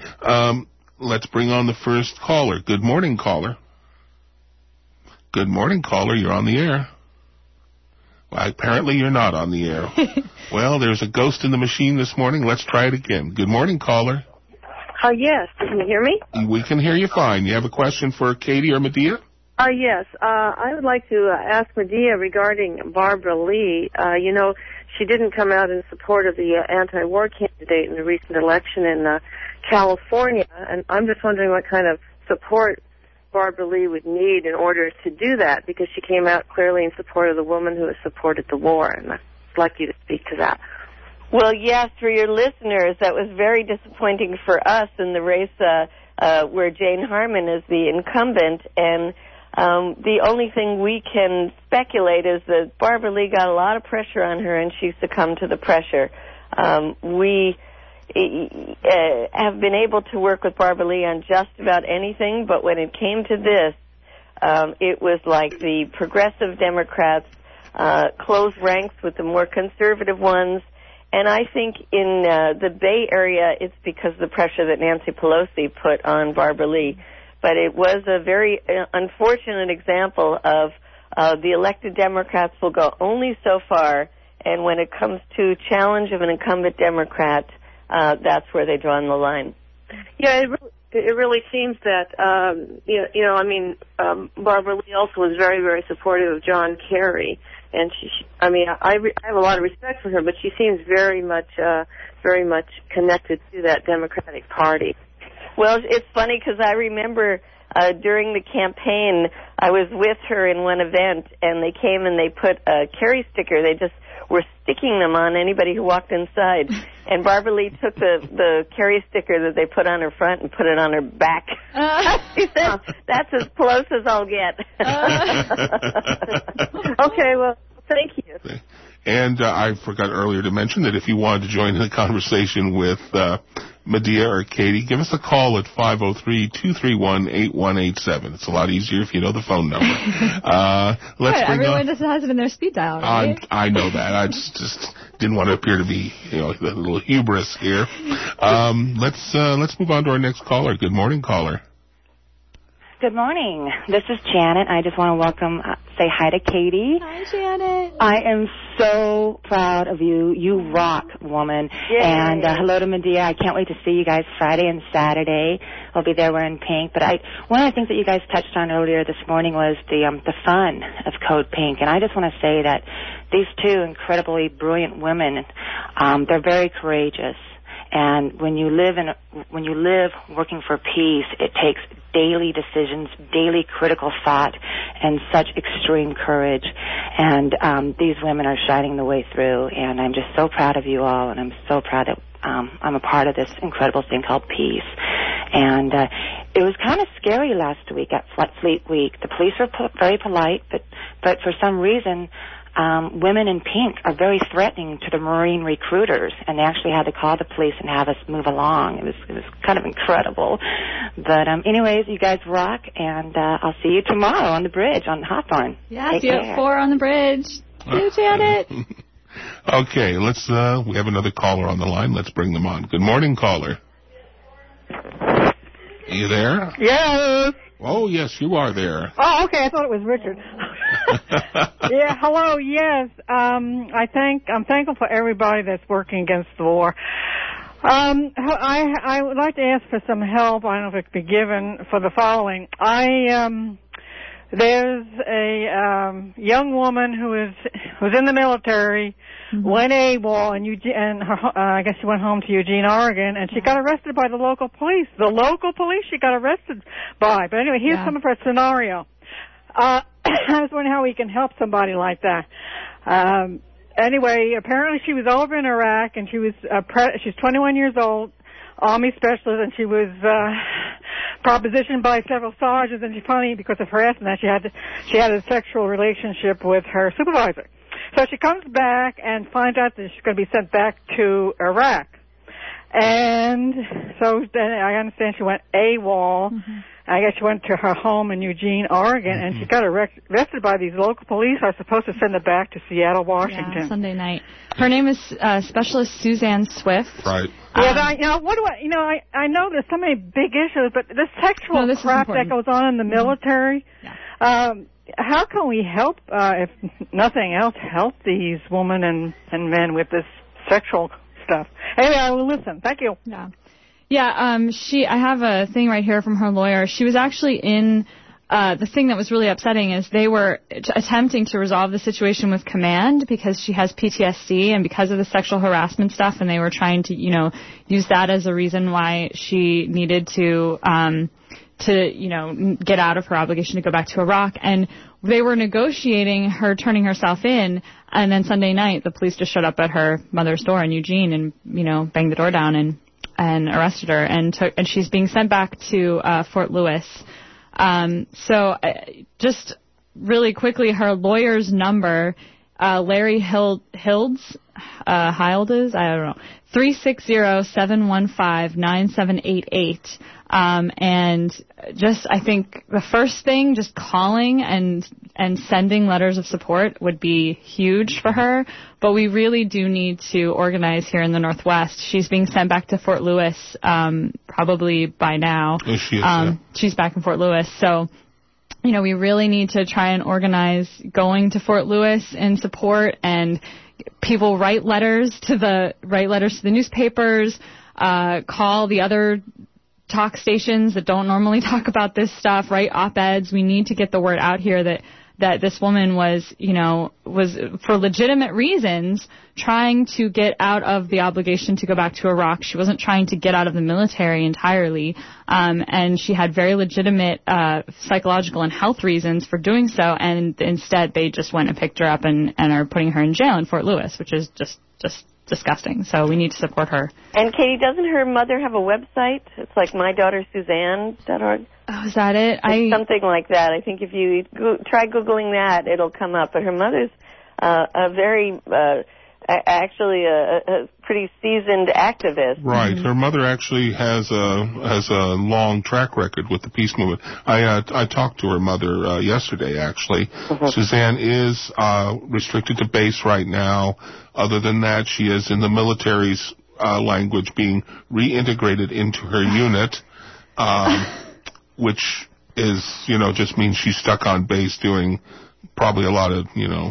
Let's bring on the first caller. Good morning, caller. Good morning, caller. You're on the air. Well, apparently you're not on the air. Well, there's a ghost in the machine this morning. Let's try it again. Good morning, caller. Yes. Can you hear me? We can hear you fine. You have a question for Katie or Medea? Yes. I would like to ask Medea regarding Barbara Lee. She didn't come out in support of the anti-war candidate in the recent election in California, and I'm just wondering what kind of support Barbara Lee would need in order to do that, because she came out clearly in support of the woman who has supported the war, and I'd like you to speak to that. Well, yes, for your listeners, that was very disappointing for us in the race where Jane Harman is the incumbent, and the only thing we can speculate is that Barbara Lee got a lot of pressure on her, and she succumbed to the pressure. We have been able to work with Barbara Lee on just about anything, but when it came to this, it was like the progressive Democrats closed ranks with the more conservative ones, and I think in the Bay Area it's because of the pressure that Nancy Pelosi put on Barbara Lee. But it was a very unfortunate example of the elected Democrats will go only so far, and when it comes to challenge of an incumbent Democrat, that's where they draw the line. Yeah, it really seems that, Barbara Lee also was very, very supportive of John Kerry. And I have a lot of respect for her, but she seems very much connected to that Democratic Party. Well, it's funny because I remember during the campaign, I was with her in one event, and they came and they put a Kerry sticker. They just were sticking them on anybody who walked inside. And Barbara Lee took the Kerry sticker that they put on her front and put it on her back. She said, that's as close as I'll get. Okay, well, thank you. And I forgot earlier to mention that if you wanted to join in the conversation with Medea or Katie, give us a call at 503-231-8187. It's a lot easier if you know the phone number. Everyone just has it in their speed dial, right? I know that. I just didn't want to appear to be, a little hubris here. Let's move on to our next caller. Good morning, caller. Good morning. This is Janet. I just want to say hi to Katie. Hi, Janet. I am so proud of you. You rock, woman. Yay. And hello to Medea. I can't wait to see you guys Friday and Saturday. I'll be there wearing pink. But one of the things that you guys touched on earlier this morning was the fun of Code Pink. And I just want to say that these two incredibly brilliant women, they're very courageous. And when you live working for peace, it takes daily decisions, daily critical thought, and such extreme courage. And these women are shining the way through. And I'm just so proud of you all, and I'm so proud that I'm a part of this incredible thing called peace. And it was kind of scary last week at Fleet Week. The police were very polite, but for some reason, women in pink are very threatening to the Marine recruiters, and they actually had to call the police and have us move along. It was kind of incredible. But anyways, you guys rock, and I'll see you tomorrow on the bridge on Hawthorne. Yeah, see you at 4 on the bridge. See you, Janet. Okay, we have another caller on the line. Let's bring them on. Good morning, caller. Are you there? Yes. Oh, yes, you are there. Oh, okay. I thought it was Richard. Yeah. Hello. Yes. I'm thankful for everybody that's working against the war. I would like to ask for some help. I don't know if it could be given for the following. There's a young woman who's in the military, went AWOL, and I guess she went home to Eugene, Oregon, and she got arrested by the local police. The local police she got arrested by. But anyway, here's some of her scenario. I was wondering how we can help somebody like that. Anyway, apparently she was over in Iraq, and she's 21 years old, Army specialist, and she was propositioned by several sergeants, and she finally, because of harassment, she had a sexual relationship with her supervisor. So she comes back and finds out that she's going to be sent back to Iraq. And so then I understand she went AWOL. I guess she went to her home in Eugene, Oregon, and she got arrested by these local police. I was supposed to send her back to Seattle, Washington. Yeah, Sunday night. Her name is Specialist Suzanne Swift. Right. Yeah, I know there's so many big issues, but this sexual crap that goes on in the military, how can we help, if nothing else, help these women and men with this sexual stuff? Anyway, I will listen. Thank you. Yeah, I have a thing right here from her lawyer. She was actually in, the thing that was really upsetting is they were attempting to resolve the situation with command because she has PTSD and because of the sexual harassment stuff, and they were trying to, use that as a reason why she needed to get out of her obligation to go back to Iraq. And they were negotiating her turning herself in, and then Sunday night the police just showed up at her mother's door in Eugene and, banged the door down and arrested her, and she's being sent back to Fort Lewis. So just really quickly, her lawyer's number, Larry Hildes, I don't know, 360-715-9788. And just, I think the first thing, just calling and sending letters of support would be huge for her. But we really do need to organize here in the Northwest. She's being sent back to Fort Lewis, probably by now. Oh, she is, yeah. She's back in Fort Lewis. So, we really need to try and organize going to Fort Lewis in support, and people write letters to the newspapers, call the other talk stations that don't normally talk about this stuff, write op-eds. We need to get the word out here that this woman was for legitimate reasons trying to get out of the obligation to go back to Iraq. She wasn't trying to get out of the military entirely, and she had very legitimate psychological and health reasons for doing so, and instead they just went and picked her up and are putting her in jail in Fort Lewis, which is just disgusting. So we need to support her. And Katie, doesn't her mother have a website? It's like mydaughterSuzanne.org. Oh, is that it? Something like that. I think if you try Googling that, it'll come up. But her mother's a very actually a pretty seasoned activist. Right. Her mother actually has a long track record with the peace movement. I talked to her mother yesterday, actually. Mm-hmm. Suzanne is restricted to base right now. Other than that, she is in the military's language being reintegrated into her unit, which is, just means she's stuck on base doing probably a lot of,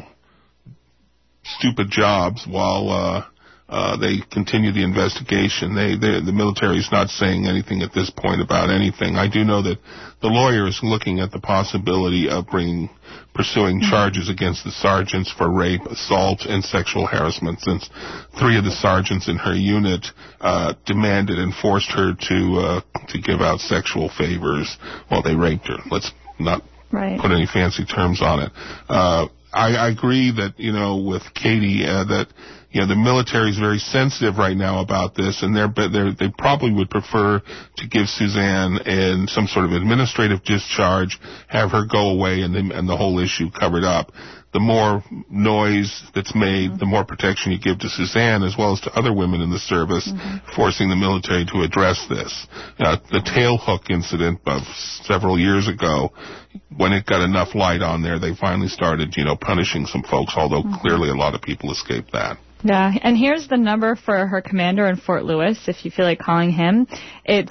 stupid jobs while they continue the investigation. The military is not saying anything at this point about anything. I do know that the lawyer is looking at the possibility of pursuing charges against the sergeants for rape, assault, and sexual harassment, since 3 of the sergeants in her unit demanded and forced her to give out sexual favors while they raped her. Let's not put any fancy terms on it. I agree that, with Katie, that, the military is very sensitive right now about this, and they probably would prefer to give Suzanne some sort of administrative discharge, have her go away, and the whole issue covered up. The more noise that's made, the more protection you give to Suzanne as well as to other women in the service, forcing the military to address this. The tailhook incident of several years ago, when it got enough light on there, they finally started, punishing some folks, although clearly a lot of people escaped that. Yeah, and here's the number for her commander in Fort Lewis, if you feel like calling him. It's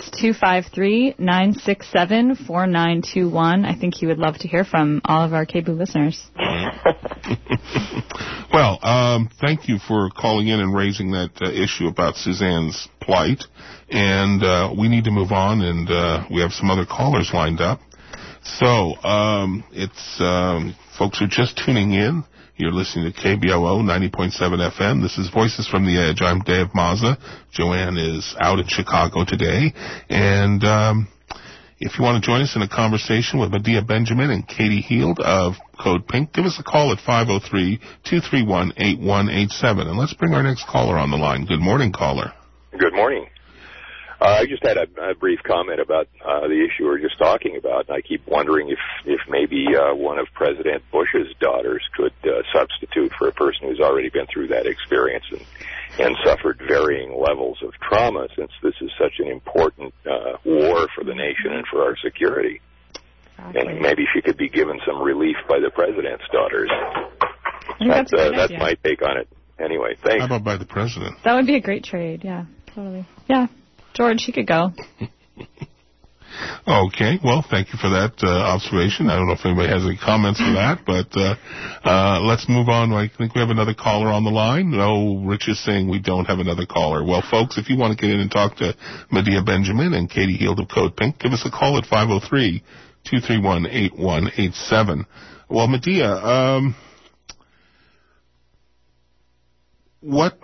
253-967-4921. I think he would love to hear from all of our KBOO listeners. Well, thank you for calling in and raising that issue about Suzanne's plight. And we need to move on, and we have some other callers lined up. So, folks are just tuning in. You're listening to KBOO 90.7 FM. This is Voices from the Edge. I'm Dave Mazza. Joanne is out in Chicago today. And if you want to join us in a conversation with Medea Benjamin and Katie Heald of Code Pink, give us a call at 503-231-8187. And let's bring our next caller on the line. Good morning, caller. Good morning. I just had a brief comment about the issue we were just talking about. I keep wondering if maybe one of President Bush's daughters could substitute for a person who's already been through that experience and suffered varying levels of trauma, since this is such an important war for the nation and for our security. Exactly. And maybe she could be given some relief by the president's daughters. That's my take on it. Anyway, thanks. How about by the president? That would be a great trade, yeah, totally. Yeah. George, she could go. Okay, well, thank you for that observation. I don't know if anybody has any comments for that, but let's move on. I think we have another caller on the line. No, Rich is saying we don't have another caller. Well, folks, if you want to get in and talk to Medea Benjamin and Katie Heald of Code Pink, give us a call at 503-231-8187. Well, Medea, what...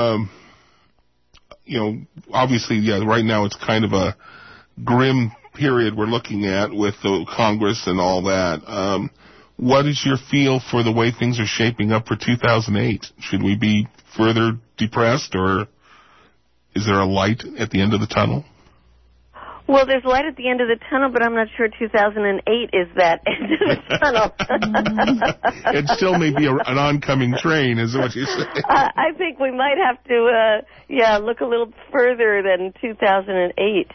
obviously, right now it's kind of a grim period we're looking at with the Congress and all that. What is your feel for the way things are shaping up for 2008? Should we be further depressed, or is there a light at the end of the tunnel? Well, there's light at the end of the tunnel, but I'm not sure 2008 is that end of the tunnel. It still may be an oncoming train, is what you say. I think we might have to, look a little further than 2008.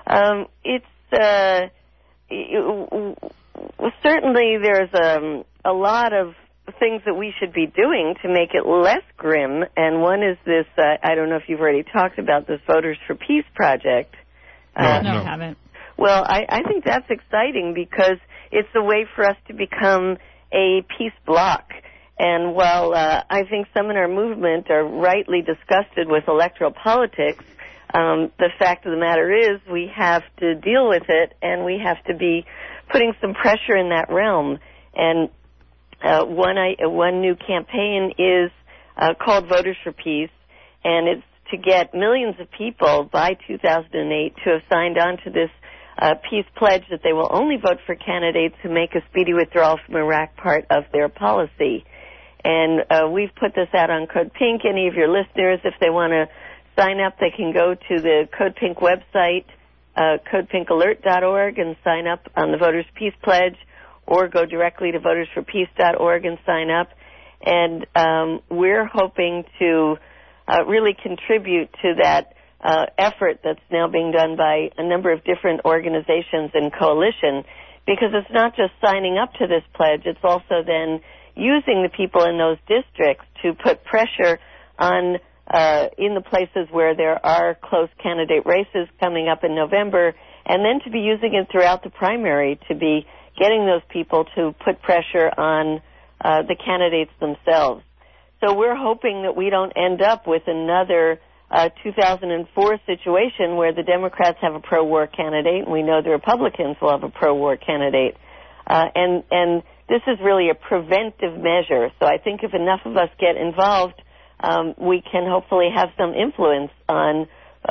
Certainly there's a lot of things that we should be doing to make it less grim, and one is this, I don't know if you've already talked about this Voters for Peace project. No, I haven't. Well, I think that's exciting because it's a way for us to become a peace bloc. And while I think some in our movement are rightly disgusted with electoral politics, the fact of the matter is we have to deal with it, and we have to be putting some pressure in that realm. And one new campaign is called Voters for Peace, and it's to get millions of people by 2008 to have signed on to this peace pledge that they will only vote for candidates who make a speedy withdrawal from Iraq part of their policy. And we've put this out on Code Pink. Any of your listeners, if they want to sign up, they can go to the Code Pink website, codepinkalert.org, and sign up on the Voters Peace Pledge, or go directly to votersforpeace.org and sign up. And we're hoping to really contribute to that effort that's now being done by a number of different organizations and coalition, because it's not just signing up to this pledge, it's also then using the people in those districts to put pressure on in the places where there are close candidate races coming up in November, and then to be using it throughout the primary to be getting those people to put pressure on the candidates themselves. So we're hoping that we don't end up with another 2004 situation where the Democrats have a pro-war candidate and we know the Republicans will have a pro-war candidate. And this is really a preventive measure. So I think if enough of us get involved, we can hopefully have some influence on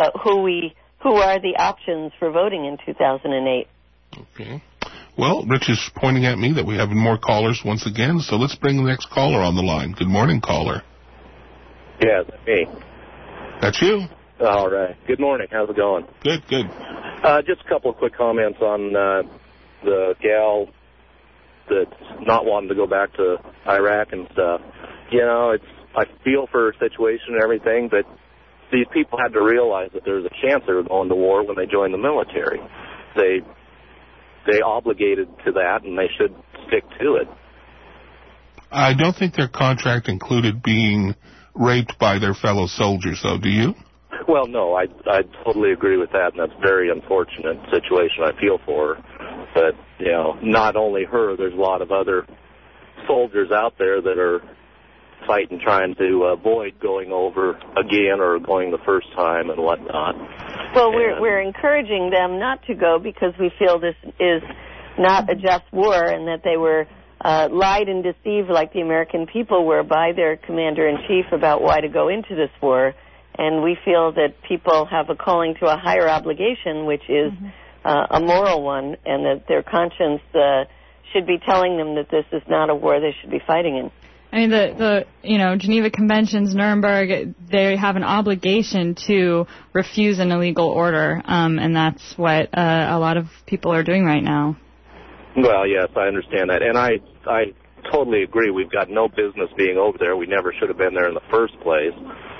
who are the options for voting in 2008. Okay. Well, Rich is pointing at me that we have more callers once again, so let's bring the next caller on the line. Good morning, caller. Yeah, that's me. That's you. All right. Good morning. How's it going? Good, good. Just a couple of quick comments on the gal that's not wanting to go back to Iraq and stuff. You know, I feel for her situation and everything, but these people had to realize that there was a chance they were going to war when they joined the military. They obligated to that, and they should stick to it. I don't think their contract included being raped by their fellow soldiers, though, do you? Well, no, I totally agree with that, and that's a very unfortunate situation. I feel for her. But, you know, not only her, there's a lot of other soldiers out there that are fighting, trying to avoid going over again or going the first time and whatnot. Well, we're encouraging them not to go because we feel this is not a just war and that they were lied and deceived like the American people were by their commander-in-chief about why to go into this war. And we feel that people have a calling to a higher obligation, which is a moral one, and that their conscience should be telling them that this is not a war they should be fighting in. I mean, the Geneva Conventions, Nuremberg, they have an obligation to refuse an illegal order, and that's what a lot of people are doing right now. Well, yes, I understand that, and I totally agree. We've got no business being over there. We never should have been there in the first place.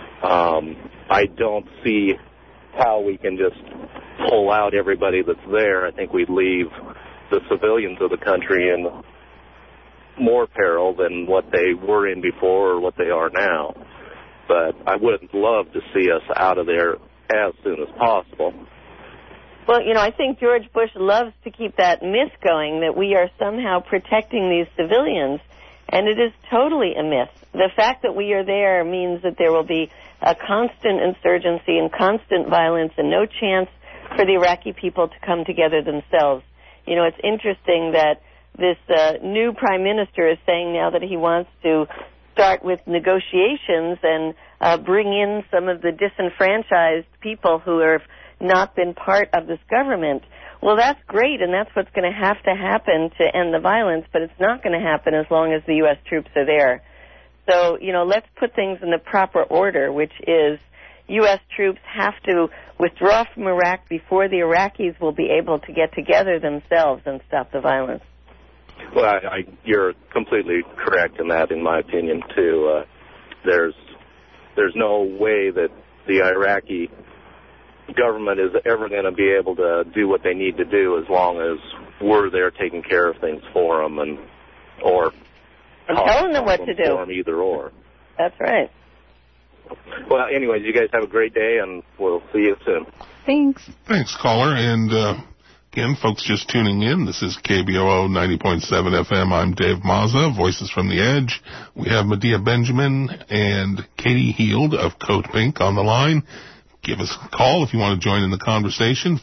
I don't see how we can just pull out everybody that's there. I think we'd leave the civilians of the country in more peril than what they were in before or what they are now. But I would love to see us out of there as soon as possible. Well, you know, I think George Bush loves to keep that myth going that we are somehow protecting these civilians, and it is totally a myth. The fact that we are there means that there will be a constant insurgency and constant violence and no chance for the Iraqi people to come together themselves. You know, it's interesting that this new prime minister is saying now that he wants to start with negotiations and bring in some of the disenfranchised people who have not been part of this government. Well, that's great, and that's what's going to happen to end the violence, but it's not going to happen as long as the U.S. troops are there. So, you know, let's put things in the proper order, which is U.S. troops have to withdraw from Iraq before the Iraqis will be able to get together themselves and stop the violence. Well, you're completely correct in that, in my opinion, too. There's no way that the Iraqi government is ever going to be able to do what they need to do as long as we're there taking care of things for them or telling them what to do. For them, either or. That's right. Well, anyways, you guys have a great day, and we'll see you soon. Thanks. Thanks, caller. And again, folks just tuning in, this is KBOO 90.7 FM. I'm Dave Mazza, Voices from the Edge. We have Medea Benjamin and Katie Heald of Code Pink on the line. Give us a call if you want to join in the conversation,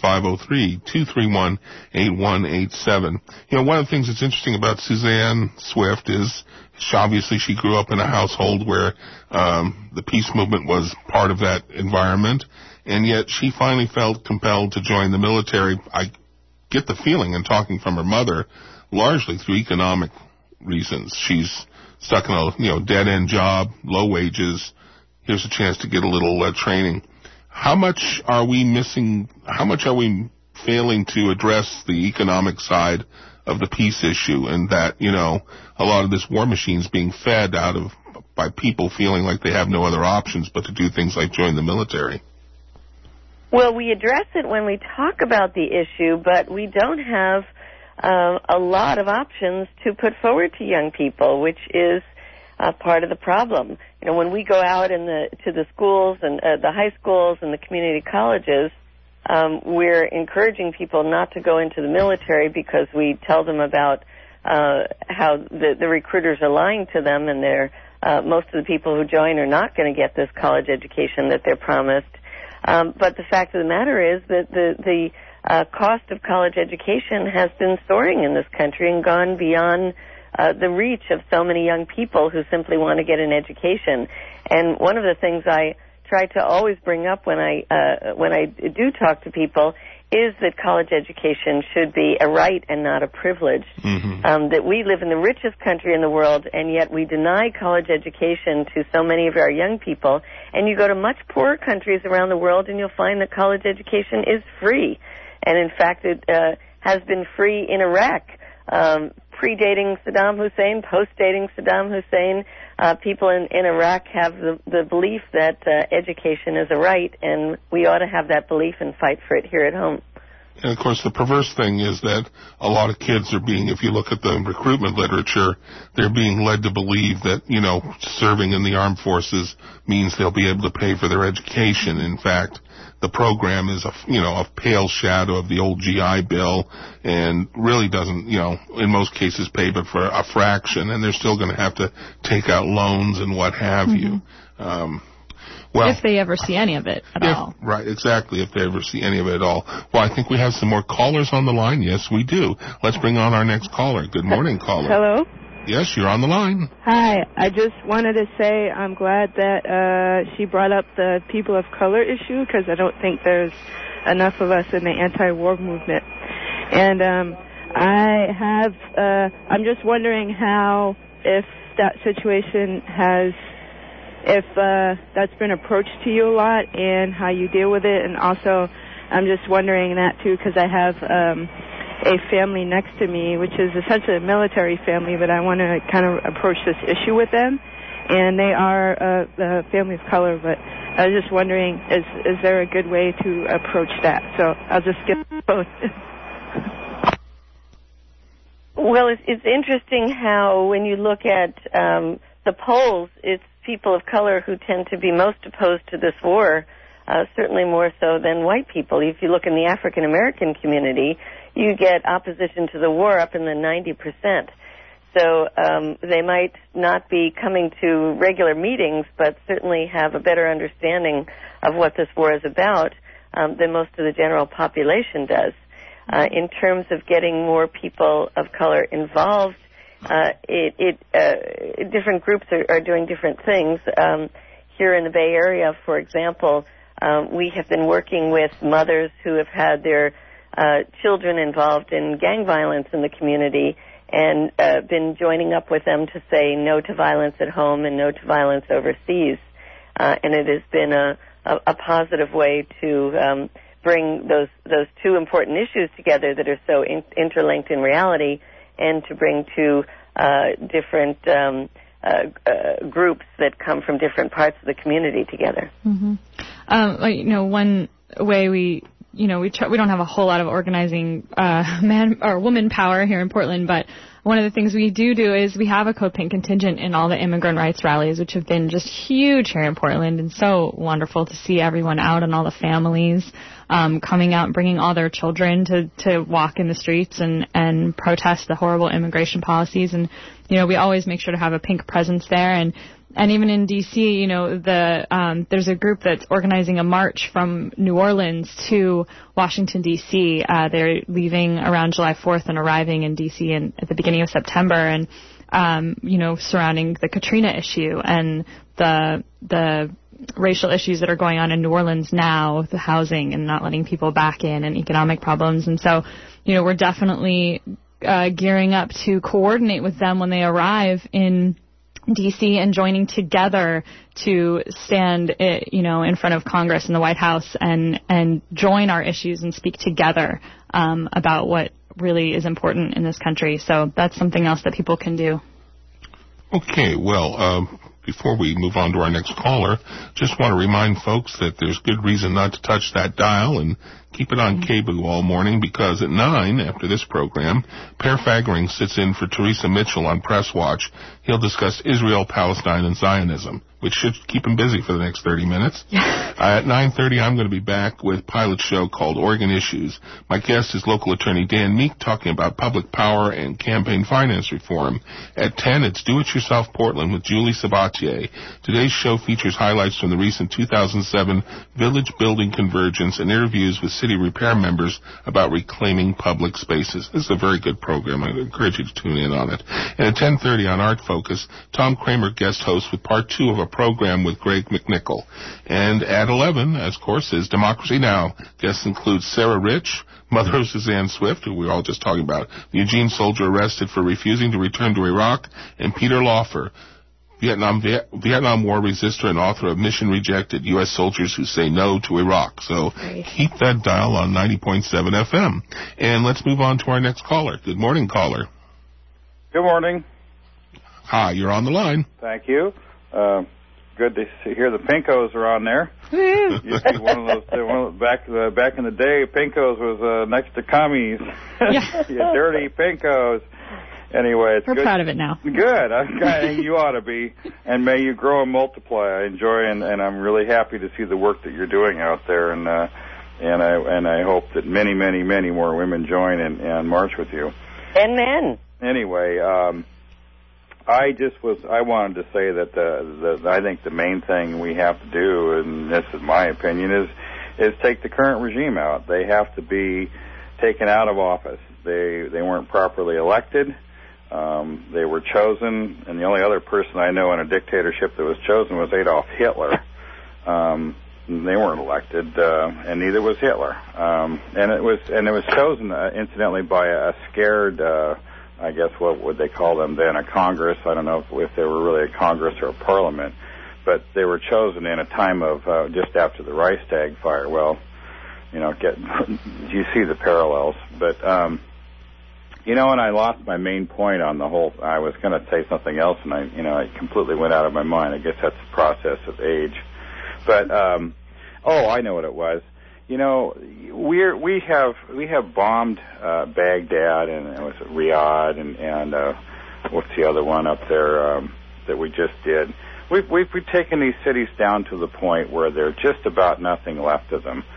503-231-8187. You know, one of the things that's interesting about Suzanne Swift is obviously she grew up in a household where the peace movement was part of that environment, and yet she finally felt compelled to join the military. I get the feeling, in talking from her mother, largely through economic reasons. She's stuck in a dead-end job, low wages. Here's a chance to get a little training. How much are we missing? How much are we failing to address the economic side of the peace issue, and that, a lot of this war machine's being fed out of by people feeling like they have no other options but to do things like join the military? Well, we address it when we talk about the issue, but we don't have a lot of options to put forward to young people, which is part of the problem. You know, when we go out to the schools and the high schools and the community colleges, we're encouraging people not to go into the military because we tell them about how the recruiters are lying to them, and most of the people who join are not going to get this college education that they're promised. But the fact of the matter is that the cost of college education has been soaring in this country and gone beyond the reach of so many young people who simply want to get an education. And one of the things I try to always bring up when I do talk to people is that college education should be a right and not a privilege. Mm-hmm. That we live in the richest country in the world, and yet we deny college education to so many of our young people. And you go to much poorer countries around the world, and you'll find that college education is free. And in fact, it has been free in Iraq, predating Saddam Hussein, post-dating Saddam Hussein. People in Iraq have the belief that education is a right, and we ought to have that belief and fight for it here at home. And, of course, the perverse thing is that a lot of kids are being, if you look at the recruitment literature, they're being led to believe that, you know, serving in the armed forces means they'll be able to pay for their education. In fact, the program is a pale shadow of the old GI Bill and really doesn't, in most cases pay but for a fraction, and they're still going to have to take out loans and what have you. Well, if they ever see any of it at all. Right, exactly, if they ever see any of it at all. Well, I think we have some more callers on the line. Yes, we do. Let's bring on our next caller. Good morning, caller. Hello? Yes, you're on the line. Hi. I just wanted to say I'm glad that she brought up the people of color issue, because I don't think there's enough of us in the anti-war movement. And I'm just wondering how, if that situation if that's been approached to you a lot and how you deal with it. And also, I'm just wondering that, too, because I have a family next to me, which is essentially a military family, but I want to kind of approach this issue with them. And they are a family of color, but I was just wondering, is there a good way to approach that? So I'll just get both. Well, it's interesting how when you look at the polls, it's people of color who tend to be most opposed to this war, certainly more so than white people. If you look in the African American community, you get opposition to the war up in the 90%. So they might not be coming to regular meetings, but certainly have a better understanding of what this war is about than most of the general population does. In terms of getting more people of color involved, different groups are doing different things. Here in the Bay Area, for example, we have been working with mothers who have had their children involved in gang violence in the community, and been joining up with them to say no to violence at home and no to violence overseas. And it has been a positive way to bring those two important issues together that are so interlinked in reality, and to bring two different groups that come from different parts of the community together. Mm-hmm. One way we don't have a whole lot of organizing man or woman power here in Portland, but one of the things we do is we have a Code Pink contingent in all the immigrant rights rallies, which have been just huge here in Portland, and so wonderful to see everyone out and all the families coming out and bringing all their children to walk in the streets and protest the horrible immigration policies. And, we always make sure to have a pink presence there. And even in D.C., there's a group that's organizing a march from New Orleans to Washington, D.C. They're leaving around July 4th and arriving in D.C. at the beginning of September, and, surrounding the Katrina issue and the racial issues that are going on in New Orleans now, the housing and not letting people back in, and economic problems. And so, we're definitely gearing up to coordinate with them when they arrive in D.C. and joining together to stand, in front of Congress and the White House and join our issues and speak together about what really is important in this country. So that's something else that people can do. Okay, well, Before we move on to our next caller, just want to remind folks that there's good reason not to touch that dial and keep it on KBOO all morning, because at 9, after this program, Per Faggering sits in for Teresa Mitchell on Press Watch. He'll discuss Israel, Palestine, and Zionism, which should keep him busy for the next 30 minutes. At 9:30, I'm going to be back with pilot show called Oregon Issues. My guest is local attorney Dan Meek, talking about public power and campaign finance reform. At 10, it's Do-It-Yourself Portland with Julie Sabatier. Today's show features highlights from the recent 2007 Village Building Convergence and interviews with city repair members about reclaiming public spaces. This is a very good program. I encourage you to tune in on it. And at 10:30 on Art Focus, Tom Kramer guest hosts with part 2 of a program with Greg McNichol. And at 11, as course, is Democracy Now! Guests include Sarah Rich, mother of Suzanne Swift, who we were all just talking about, the Eugene soldier arrested for refusing to return to Iraq, and Peter Laufer, Vietnam War resistor and author of Mission Rejected, U.S. Soldiers Who Say No to Iraq. So keep that dial on 90.7 FM. And let's move on to our next caller. Good morning, caller. Good morning. Hi, you're on the line. Thank you. Good to hear the Pinkos are on there. Used to be one of those, back in the day, Pinkos was next to commies. Yeah. You dirty Pinkos. Anyway, it's We're good. proud of it now. Good. I think you ought to be, and may you grow and multiply. I enjoy and I'm really happy to see the work that you're doing out there, and I hope that many, many, many more women join and march with you. And men. Anyway, I wanted to say that I think the main thing we have to do, and this is my opinion, is take the current regime out. They have to be taken out of office. They weren't properly elected. They were chosen, and the only other person I know in a dictatorship that was chosen was Adolf Hitler. They weren't elected, and neither was Hitler. And it was chosen, incidentally, by a scared, I guess, what would they call them then, a Congress? I don't know if they were really a Congress or a Parliament, but they were chosen in a time of just after the Reichstag fire. Well, you see the parallels, but. And I lost my main point on the whole. I was going to say something else, and I completely went out of my mind. I guess that's the process of age. But I know what it was. We have bombed Baghdad, and it was Riyadh, and what's the other one up there that we just did? We've taken these cities down to the point where there's just about nothing left of them.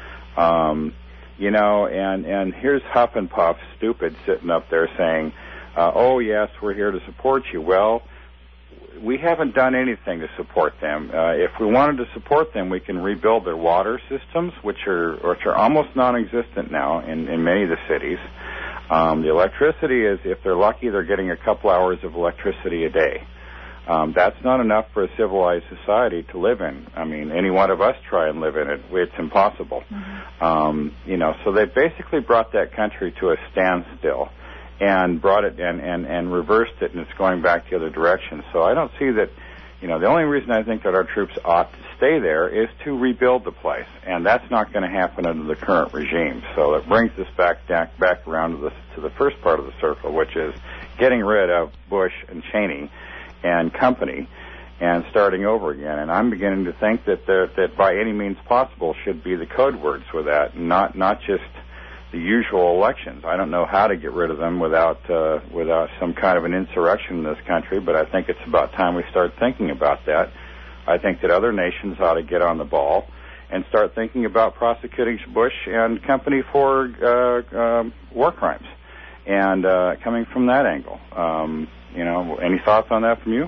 And here's Huff and Puff, stupid, sitting up there saying, oh, yes, we're here to support you. Well, we haven't done anything to support them. If we wanted to support them, we can rebuild their water systems, which are almost non-existent now in many of the cities. The electricity is, if they're lucky, they're getting a couple hours of electricity a day. That's not enough for a civilized society to live in. I mean, any one of us try and live in it, it's impossible. So they basically brought that country to a standstill and brought it and reversed it, and it's going back the other direction. So I don't see that, the only reason I think that our troops ought to stay there is to rebuild the place, and that's not going to happen under the current regime. So it brings us back around to the first part of the circle, which is getting rid of Bush and Cheney and company, and starting over again. And I'm beginning to think that by any means possible should be the code words with that, not just the usual elections. I don't know how to get rid of them without some kind of an insurrection in this country, but I think it's about time we start thinking about that. I think that other nations ought to get on the ball and start thinking about prosecuting Bush and company for war crimes, and coming from that angle. Any thoughts on that from you?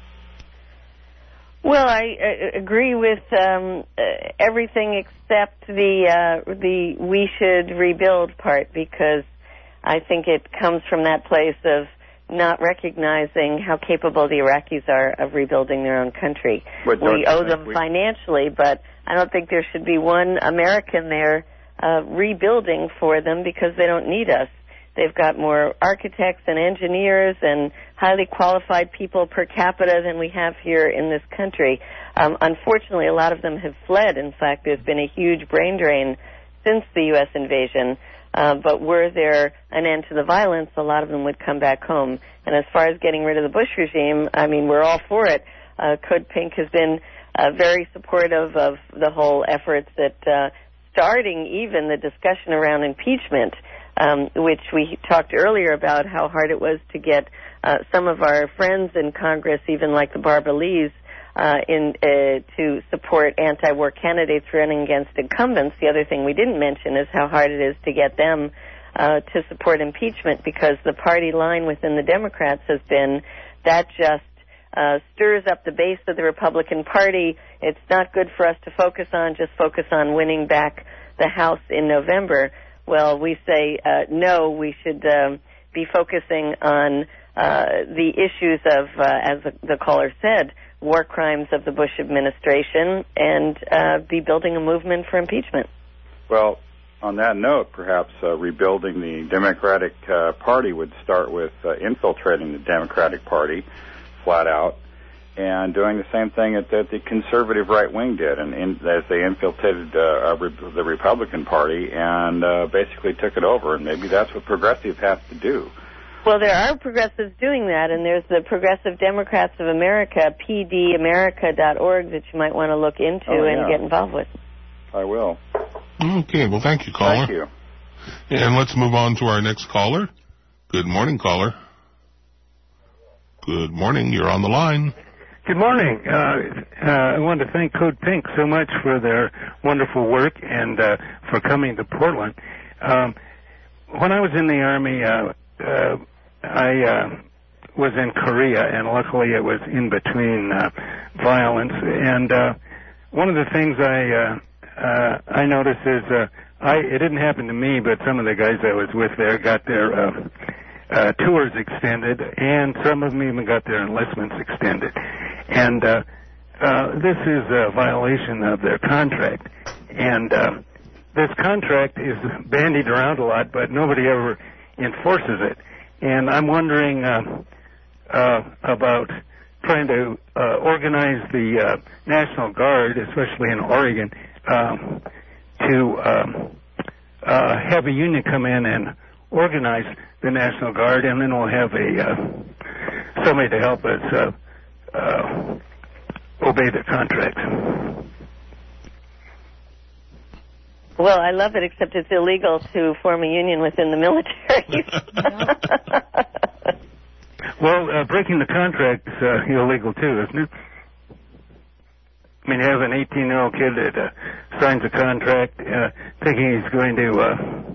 Well, I agree with everything except the we should rebuild part, because I think it comes from that place of not recognizing how capable the Iraqis are of rebuilding their own country. We owe them financially, but I don't think there should be one American there rebuilding for them, because they don't need us. They've got more architects and engineers and highly qualified people per capita than we have here in this country. Unfortunately, a lot of them have fled. In fact, there's been a huge brain drain since the U.S. invasion. But were there an end to the violence, a lot of them would come back home. And as far as getting rid of the Bush regime, I mean, we're all for it. Code Pink has been very supportive of the whole efforts that starting even the discussion around impeachment, which we talked earlier about how hard it was to get some of our friends in Congress, even like the Barbara Lees, to support anti-war candidates running against incumbents. The other thing we didn't mention is how hard it is to get them to support impeachment, because the party line within the Democrats has been that just stirs up the base of the Republican Party. It's not good for us to focus on winning back the House in November. Well, we say no, we should be focusing on the issues of, as the caller said, war crimes of the Bush administration, and be building a movement for impeachment. Well, on that note, perhaps rebuilding the Democratic Party would start with infiltrating the Democratic Party flat out, and doing the same thing that the conservative right wing did, and as they infiltrated the Republican Party and basically took it over. And maybe that's what progressives have to do. Well, there are progressives doing that, and there's the Progressive Democrats of America, pdamerica.org, that you might want to look into and get involved with. I will. Okay, well, thank you, caller. Thank you. And let's move on to our next caller. Good morning, caller. Good morning, you're on the line. Good morning. I want to thank Code Pink so much for their wonderful work and for coming to Portland. When I was in the Army, I was in Korea, and luckily it was in between violence. And one of the things I noticed is it didn't happen to me, but some of the guys I was with there got their tours extended, and some of them even got their enlistments extended. And this is a violation of their contract. And this contract is bandied around a lot, but nobody ever enforces it. And I'm wondering about trying to organize the National Guard, especially in Oregon, to have a union come in and organize the National Guard, and then we'll have somebody to help us obey the contract. Well, I love it, except it's illegal to form a union within the military. Well, breaking the contract is illegal too, isn't it? I mean, you have an 18-year-old kid that signs a contract thinking he's going to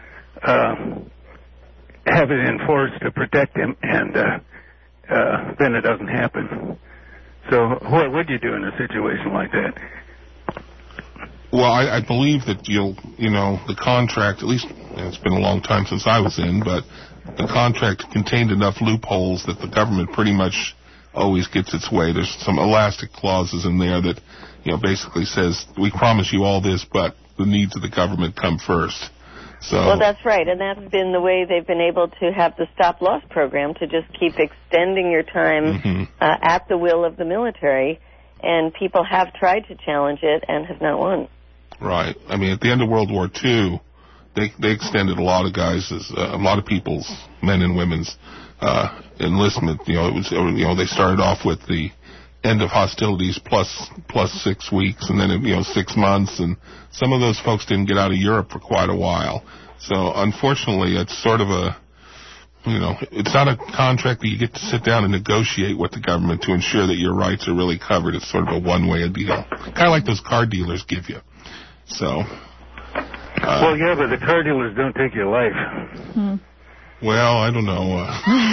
have it enforced to protect him, and then it doesn't happen. So what would you do in a situation like that? Well, I believe that the contract, at least it's been a long time since I was in, but the contract contained enough loopholes that the government pretty much always gets its way. There's some elastic clauses in there that, basically says, we promise you all this, but the needs of the government come first. So. Well, that's right, and that's been the way they've been able to have the stop-loss program, to just keep extending your time at the will of the military, and people have tried to challenge it and have not won. Right. I mean, at the end of World War II, they extended a lot of guys, a lot of people's, men and women's enlistment. They started off with the end of hostilities plus 6 weeks, and then 6 months, and some of those folks didn't get out of Europe for quite a while. So unfortunately, it's sort of it's not a contract that you get to sit down and negotiate with the government to ensure that your rights are really covered. It's sort of a one-way deal, kind of like those car dealers give you. So. Well, yeah, but the car dealers don't take your life. Well, I don't know.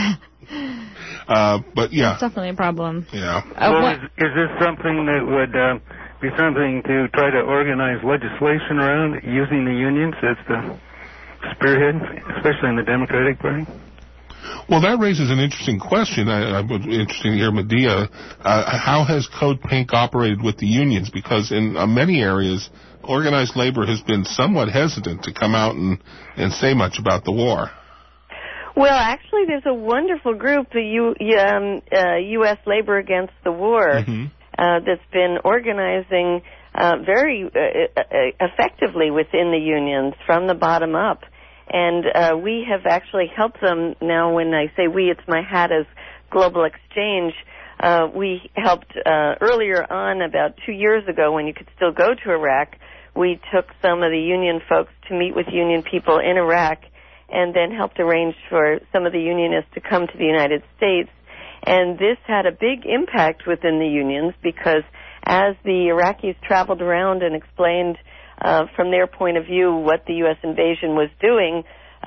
But yeah. It's definitely a problem. Yeah. Well, is this something that would be something to try to organize legislation around, using the unions as the spearhead, especially in the Democratic Party? Well, that raises an interesting question. I would be interested to hear Medea. How has Code Pink operated with the unions? Because in many areas, organized labor has been somewhat hesitant to come out and say much about the war. Well, actually, there's a wonderful group, the U.S. Labor Against the War, that's been organizing very effectively within the unions from the bottom up. And we have actually helped them now. When I say we, it's my hat as Global Exchange. we helped earlier on, about 2 years ago, when you could still go to Iraq. We took some of the Union folks to meet with Union people in Iraq and then helped arrange for some of the Unionists to come to the United States. And this had a big impact within the unions because as the Iraqis traveled around and explained from their point of view what the U.S. invasion was doing,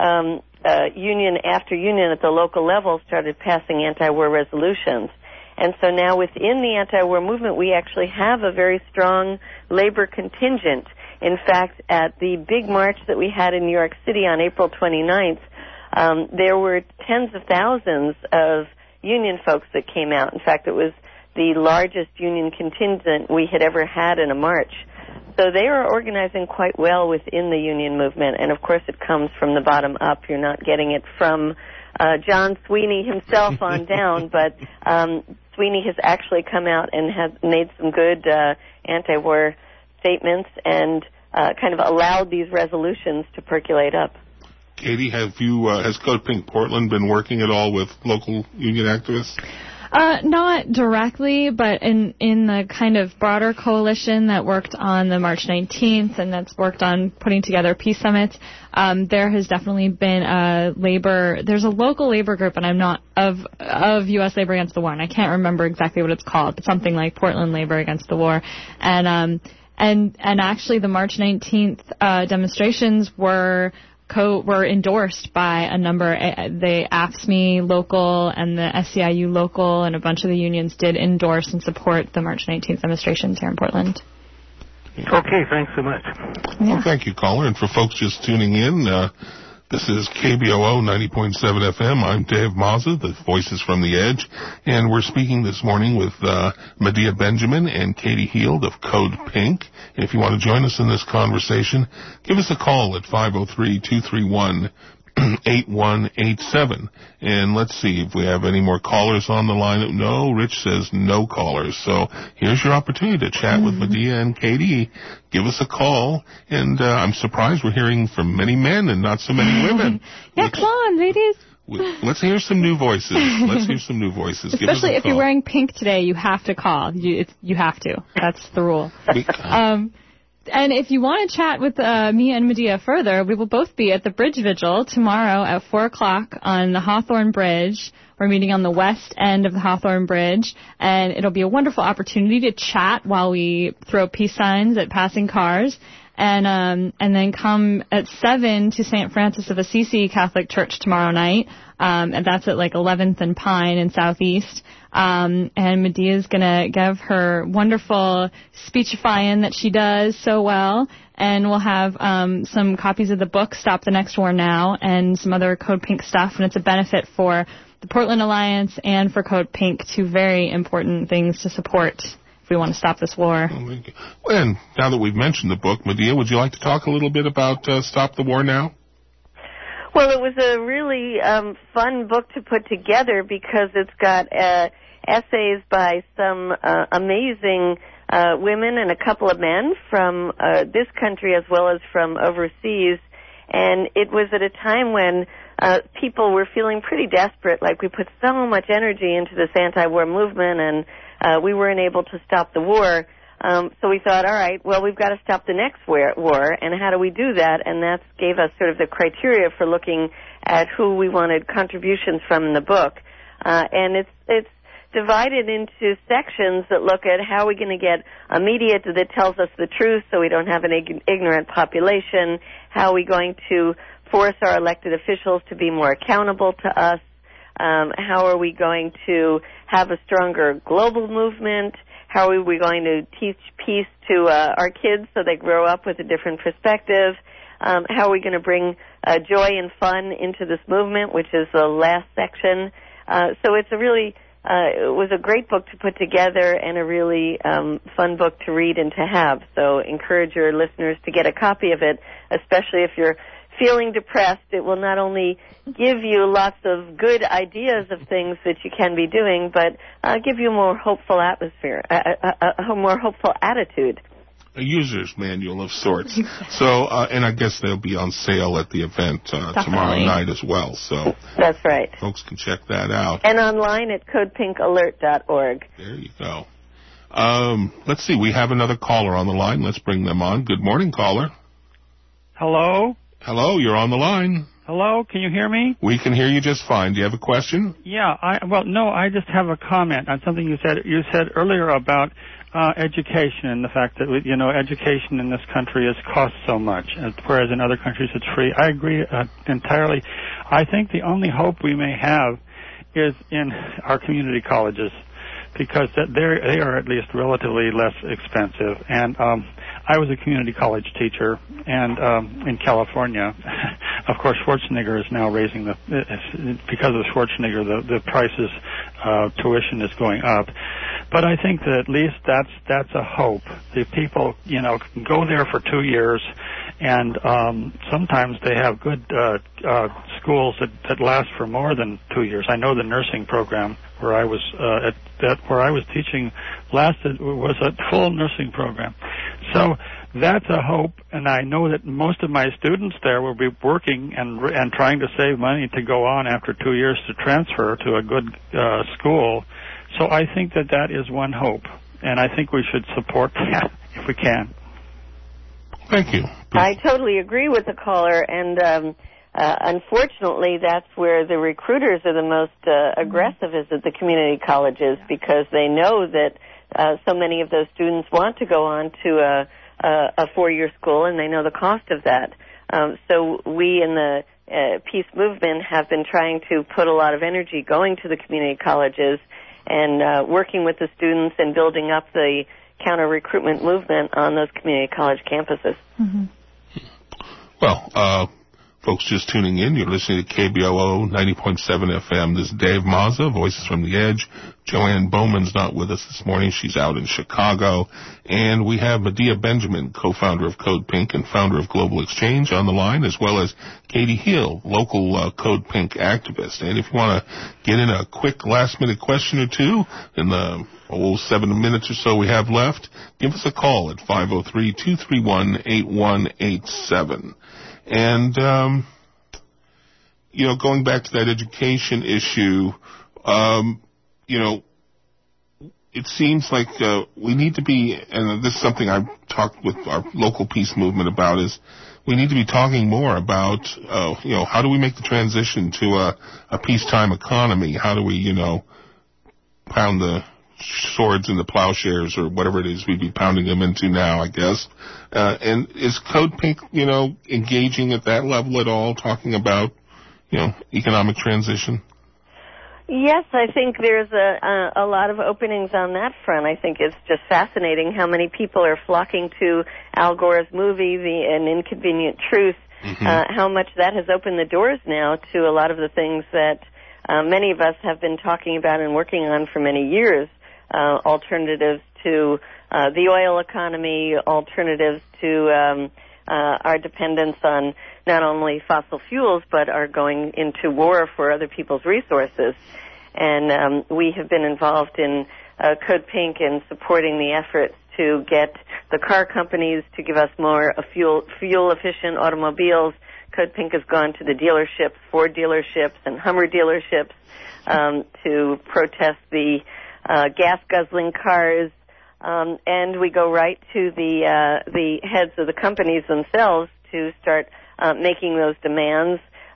union after union at the local level started passing anti-war resolutions. And so now within the anti-war movement, we actually have a very strong labor contingent. In fact, at the big march that we had in New York City on April 29th, there were tens of thousands of union folks that came out. In fact, it was the largest union contingent we had ever had in a march. So they are organizing quite well within the union movement. And, of course, it comes from the bottom up. You're not getting it from John Sweeney himself on down, but Sweeney has actually come out and has made some good anti-war statements and kind of allowed these resolutions to percolate up. Katie, has Code Pink Portland been working at all with local union activists? Not directly, but in the kind of broader coalition that worked on the March 19th and that's worked on putting together peace summits, there has definitely been there's a local labor group, and I'm not of U.S. Labor Against the War, and I can't remember exactly what it's called, but something like Portland Labor Against the War. And actually the March 19th demonstrations were endorsed by a number. The AFSCME local and the SEIU local and a bunch of the unions did endorse and support the March 19th demonstrations here in Portland. Okay, thanks so much. Yeah. Well, thank you, caller. And for folks just tuning in, this is KBOO 90.7 FM. I'm Dave Mazza, the Voices from the Edge, and we're speaking this morning with Medea Benjamin and Katie Heald of Code Pink. And if you want to join us in this conversation, give us a call at 503-231-8187. And let's see if we have any more callers on the line. No, Rich says no callers. So here's your opportunity to chat with Medea and Katie. Give us a call. And I'm surprised we're hearing from many men and not so many women. Yeah, come on, ladies. Let's hear some new voices. Especially if you're wearing pink today, you have to call. You have to. That's the rule. And if you want to chat with me and Medea further, we will both be at the Bridge Vigil tomorrow at 4 o'clock on the Hawthorne Bridge. We're meeting on the west end of the Hawthorne Bridge, and it'll be a wonderful opportunity to chat while we throw peace signs at passing cars. And then come at 7 to St. Francis of Assisi Catholic Church tomorrow night. And that's at like 11th and Pine in Southeast. And Medea's going to give her wonderful speechifying that she does so well. And we'll have some copies of the book, Stop the Next War Now, and some other Code Pink stuff. And it's a benefit for the Portland Alliance and for Code Pink, two very important things to support if we want to stop this war. And now that we've mentioned the book, Medea, would you like to talk a little bit about Stop the War Now? Well, it was a really fun book to put together because it's got essays by some amazing women and a couple of men from this country as well as from overseas. And it was at a time when people were feeling pretty desperate, like we put so much energy into this anti-war movement and we weren't able to stop the war. So we thought, all right, well, we've got to stop the next war, and how do we do that? And that gave us sort of the criteria for looking at who we wanted contributions from in the book. And it's divided into sections that look at how we're going to get a media that tells us the truth so we don't have an ignorant population, how are we going to force our elected officials to be more accountable to us, how are we going to have a stronger global movement, how are we going to teach peace to our kids so they grow up with a different perspective, how are we going to bring joy and fun into this movement, which is the last section. So it's it was a great book to put together and a really fun book to read and to have. So encourage your listeners to get a copy of it, especially if you're feeling depressed. It will not only give you lots of good ideas of things that you can be doing, but give you a more hopeful atmosphere, a more hopeful attitude. a user's manual of sorts. So, and I guess they'll be on sale at the event tomorrow night as well. So that's right. Folks can check that out. And online at codepinkalert.org. There you go. Let's see. We have another caller on the line. Let's bring them on. Good morning, caller. Hello? Hello, you're on the line. Hello, can you hear me? We can hear you just fine. Do you have a question? Yeah, I just have a comment on something you said. You said earlier about education and the fact that, education in this country has cost so much, whereas in other countries it's free. I agree entirely. I think the only hope we may have is in our community colleges, because they are at least relatively less expensive. And I was a community college teacher, and in California, of course, Schwarzenegger is now raising because of Schwarzenegger, the prices, tuition is going up. But I think that at least that's a hope. The people, can go there for 2 years, and sometimes they have good schools that last for more than 2 years. I know the nursing program where I was where I was teaching was a full nursing program. So that's a hope, and I know that most of my students there will be working and trying to save money to go on after 2 years to transfer to a good school. So I think that is one hope, and I think we should support that if we can. Thank you. I totally agree with the caller, and unfortunately, that's where the recruiters are the most aggressive, is at the community colleges, because they know that so many of those students want to go on to a 4-year school, and they know the cost of that. So we in the peace movement have been trying to put a lot of energy going to the community colleges and working with the students and building up the counter-recruitment movement on those community college campuses. Mm-hmm. Well, folks just tuning in, you're listening to KBOO 90.7 FM. This is Dave Mazza, Voices from the Edge. Joanne Bowman's not with us this morning. She's out in Chicago. And we have Medea Benjamin, co-founder of Code Pink and founder of Global Exchange, on the line, as well as Katie Hill, local Code Pink activist. And if you want to get in a quick last-minute question or two in the 7 minutes or so we have left, give us a call at 503-231-8187. And, going back to that education issue, it seems like we need to be, and this is something I've talked with our local peace movement about, is we need to be talking more about, how do we make the transition to a peacetime economy? How do we, pound the swords into plowshares, or whatever it is we'd be pounding them into now, I guess. And is Code Pink, engaging at that level at all, talking about, economic transition? Yes, I think there's a lot of openings on that front. I think it's just fascinating how many people are flocking to Al Gore's movie, An Inconvenient Truth, how much that has opened the doors now to a lot of the things that many of us have been talking about and working on for many years. Alternatives to the oil economy, alternatives to our dependence on not only fossil fuels, but are going into war for other people's resources. And we have been involved in Code Pink and supporting the efforts to get the car companies to give us more fuel-efficient automobiles. Code Pink has gone to the dealerships, Ford dealerships and Hummer dealerships, to protest the gas-guzzling cars, and we go right to the heads of the companies themselves to start making those demands.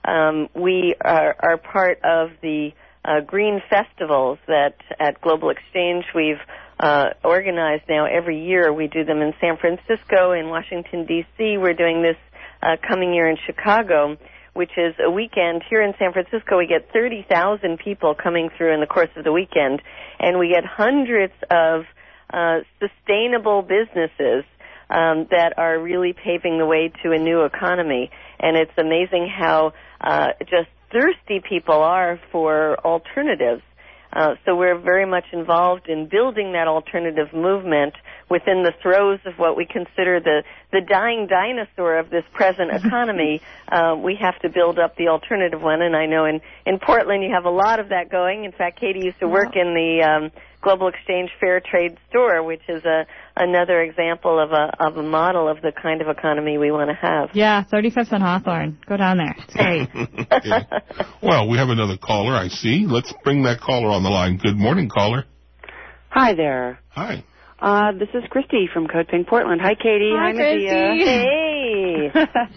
We are part of the green festivals that at Global Exchange we've organized now every year. We do them in San Francisco, in Washington, D.C. We're doing this coming year in Chicago, which is a weekend. Here in San Francisco, we get 30,000 people coming through in the course of the weekend, and we get hundreds of sustainable businesses that are really paving the way to a new economy. And it's amazing how just thirsty people are for alternatives. So we're very much involved in building that alternative movement within the throes of what we consider the dying dinosaur of this present economy. We have to build up the alternative one, and I know in Portland you have a lot of that going. In fact, Katie used to work in the Global Exchange Fair Trade Store, which is another example of a model of the kind of economy we want to have. Yeah, 35th and Hawthorne. Go down there. It's great. Okay. Well, we have another caller, I see. Let's bring that caller on the line. Good morning, caller. Hi there. Hi. This is Christy from Code Pink, Portland. Hi, Katie. Hi, Medea. Hey.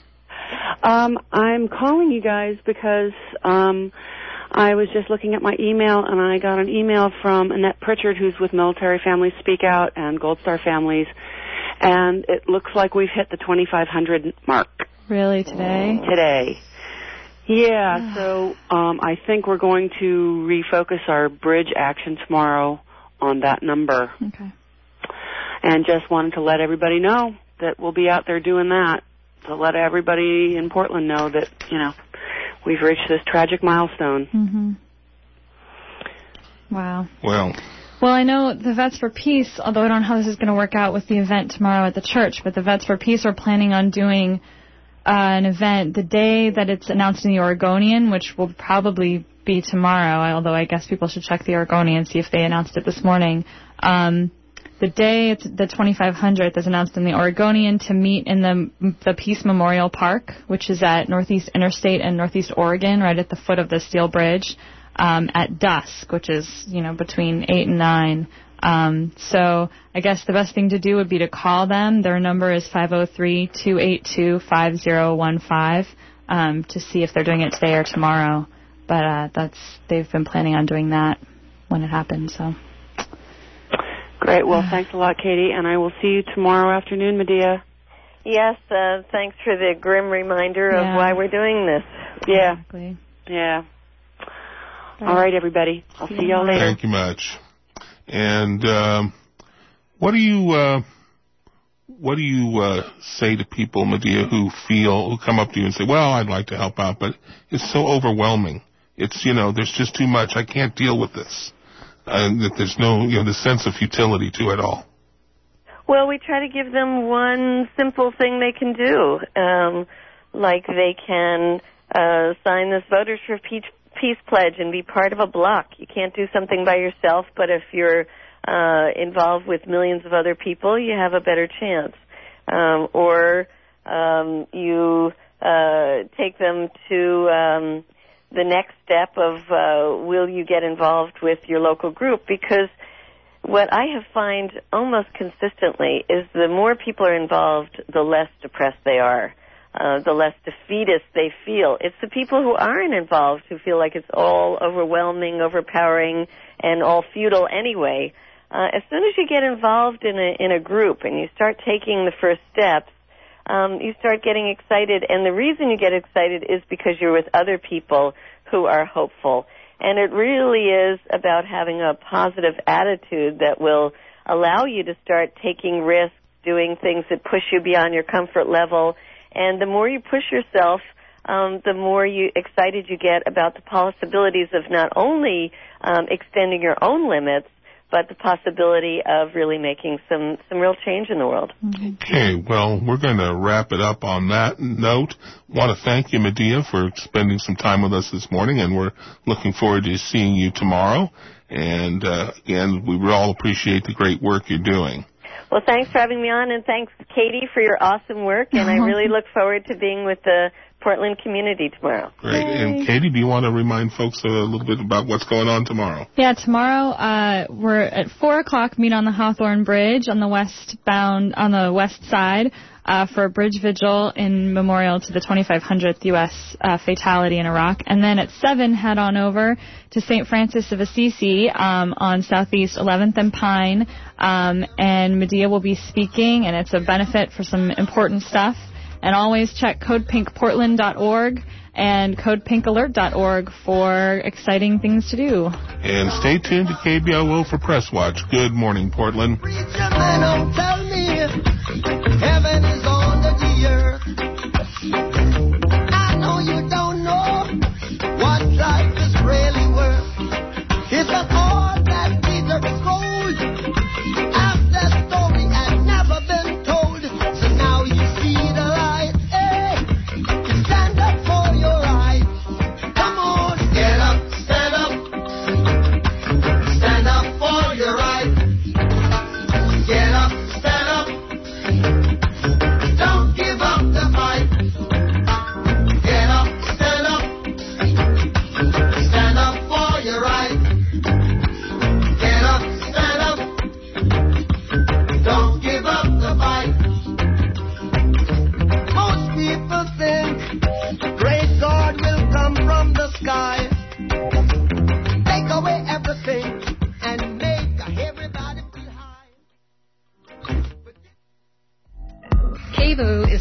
I'm calling you guys because I was just looking at my email, and I got an email from Annette Pritchard, who's with Military Families Speak Out and Gold Star Families, and it looks like we've hit the 2,500 mark. Really, today? Today. Yeah, so I think we're going to refocus our bridge action tomorrow on that number. Okay. And just wanted to let everybody know that we'll be out there doing that, to let everybody in Portland know that, we've reached this tragic milestone. Mm-hmm. Wow. Well, I know the Vets for Peace, although I don't know how this is going to work out with the event tomorrow at the church, but the Vets for Peace are planning on doing an event the day that it's announced in the Oregonian, which will probably be tomorrow, although I guess people should check the Oregonian and see if they announced it this morning. The day it's the 2,500th is announced in the Oregonian to meet in the Peace Memorial Park, which is at Northeast Interstate and Northeast Oregon, right at the foot of the steel bridge, at dusk, which is, between 8 and 9. So I guess the best thing to do would be to call them. Their number is 503-282-5015, to see if they're doing it today or tomorrow. But they've been planning on doing that when it happens, so. Great. Well, thanks a lot, Katie, and I will see you tomorrow afternoon, Medea. Yes, thanks for the grim reminder of why we're doing this. Yeah. Exactly. Yeah. All right, everybody. I'll see y'all later. Thank you much. And what do you say to people, Medea, who come up to you and say, well, I'd like to help out, but it's so overwhelming. It's, there's just too much. I can't deal with this. That there's no, the sense of futility to it all. Well, we try to give them one simple thing they can do. Like they can sign this Voters for Peace pledge and be part of a block. You can't do something by yourself, but if you're involved with millions of other people, you have a better chance. Or you take them to the next step of will you get involved with your local group? Because what I have found almost consistently is the more people are involved, the less depressed they are, the less defeatist they feel. It's the people who aren't involved who feel like it's all overwhelming, overpowering, and all futile anyway. As soon as you get involved in a group and you start taking the first steps, you start getting excited, and the reason you get excited is because you're with other people who are hopeful. And it really is about having a positive attitude that will allow you to start taking risks, doing things that push you beyond your comfort level. And the more you push yourself, the more excited you get about the possibilities of not only extending your own limits, but the possibility of really making some real change in the world. Okay, well, we're going to wrap it up on that note. Want to thank you, Medea, for spending some time with us this morning, and we're looking forward to seeing you tomorrow. And, again, we all appreciate the great work you're doing. Well, thanks for having me on, and thanks, Katie, for your awesome work, and I really look forward to being with the Portland community tomorrow. Great. Yay. And Katie, do you want to remind folks a little bit about what's going on tomorrow? Yeah, tomorrow we're at 4 o'clock, meet on the Hawthorne Bridge on the west side for a bridge vigil in memorial to the 2,500th U.S. fatality in Iraq. And then at 7, head on over to St. Francis of Assisi on Southeast 11th and Pine. And Medea will be speaking, and it's a benefit for some important stuff. And always check codepinkportland.org and codepinkalert.org for exciting things to do. And stay tuned to KBOO for Press Watch. Good morning, Portland. Preacher man, don't tell me heaven is under the earth. I know you don't know what life is really worth. It's not all that glitters is gold. Half that story had never been told. So now you see the light. Hey, stand up for your rights. Come on, get up, stand up. Stand up for your rights.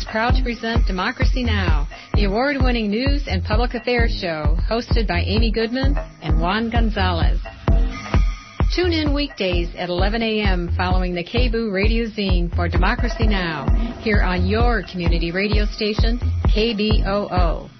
proud to present Democracy Now!, the award-winning news and public affairs show hosted by Amy Goodman and Juan Gonzalez. Tune in weekdays at 11 a.m. following the KBOO Radio Zine for Democracy Now! Here on your community radio station, KBOO.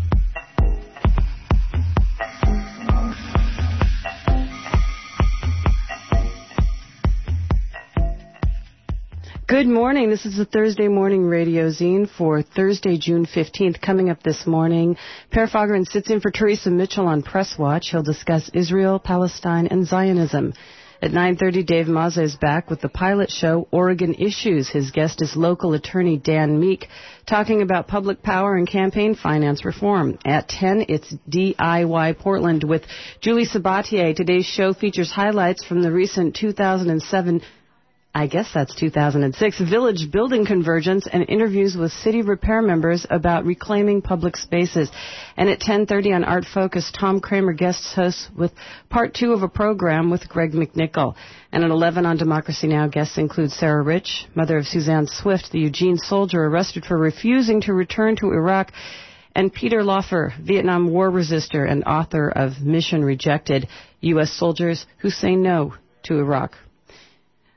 Good morning. This is the Thursday Morning Radio Zine for Thursday, June 15th. Coming up this morning, Per Fageron sits in for Teresa Mitchell on Press Watch. He'll discuss Israel, Palestine, and Zionism. At 9:30, Dave Mazza is back with the pilot show, Oregon Issues. His guest is local attorney Dan Meek, talking about public power and campaign finance reform. At 10, it's DIY Portland with Julie Sabatier. Today's show features highlights from the recent 2006 village building convergence and interviews with city repair members about reclaiming public spaces. And at 10:30 on Art Focus, Tom Kramer guest hosts with part 2 of a program with Greg McNichol. And at 11 on Democracy Now! Guests include Sarah Rich, mother of Suzanne Swift, the Eugene soldier arrested for refusing to return to Iraq, and Peter Laufer, Vietnam War resister and author of Mission Rejected, U.S. Soldiers Who Say No to Iraq.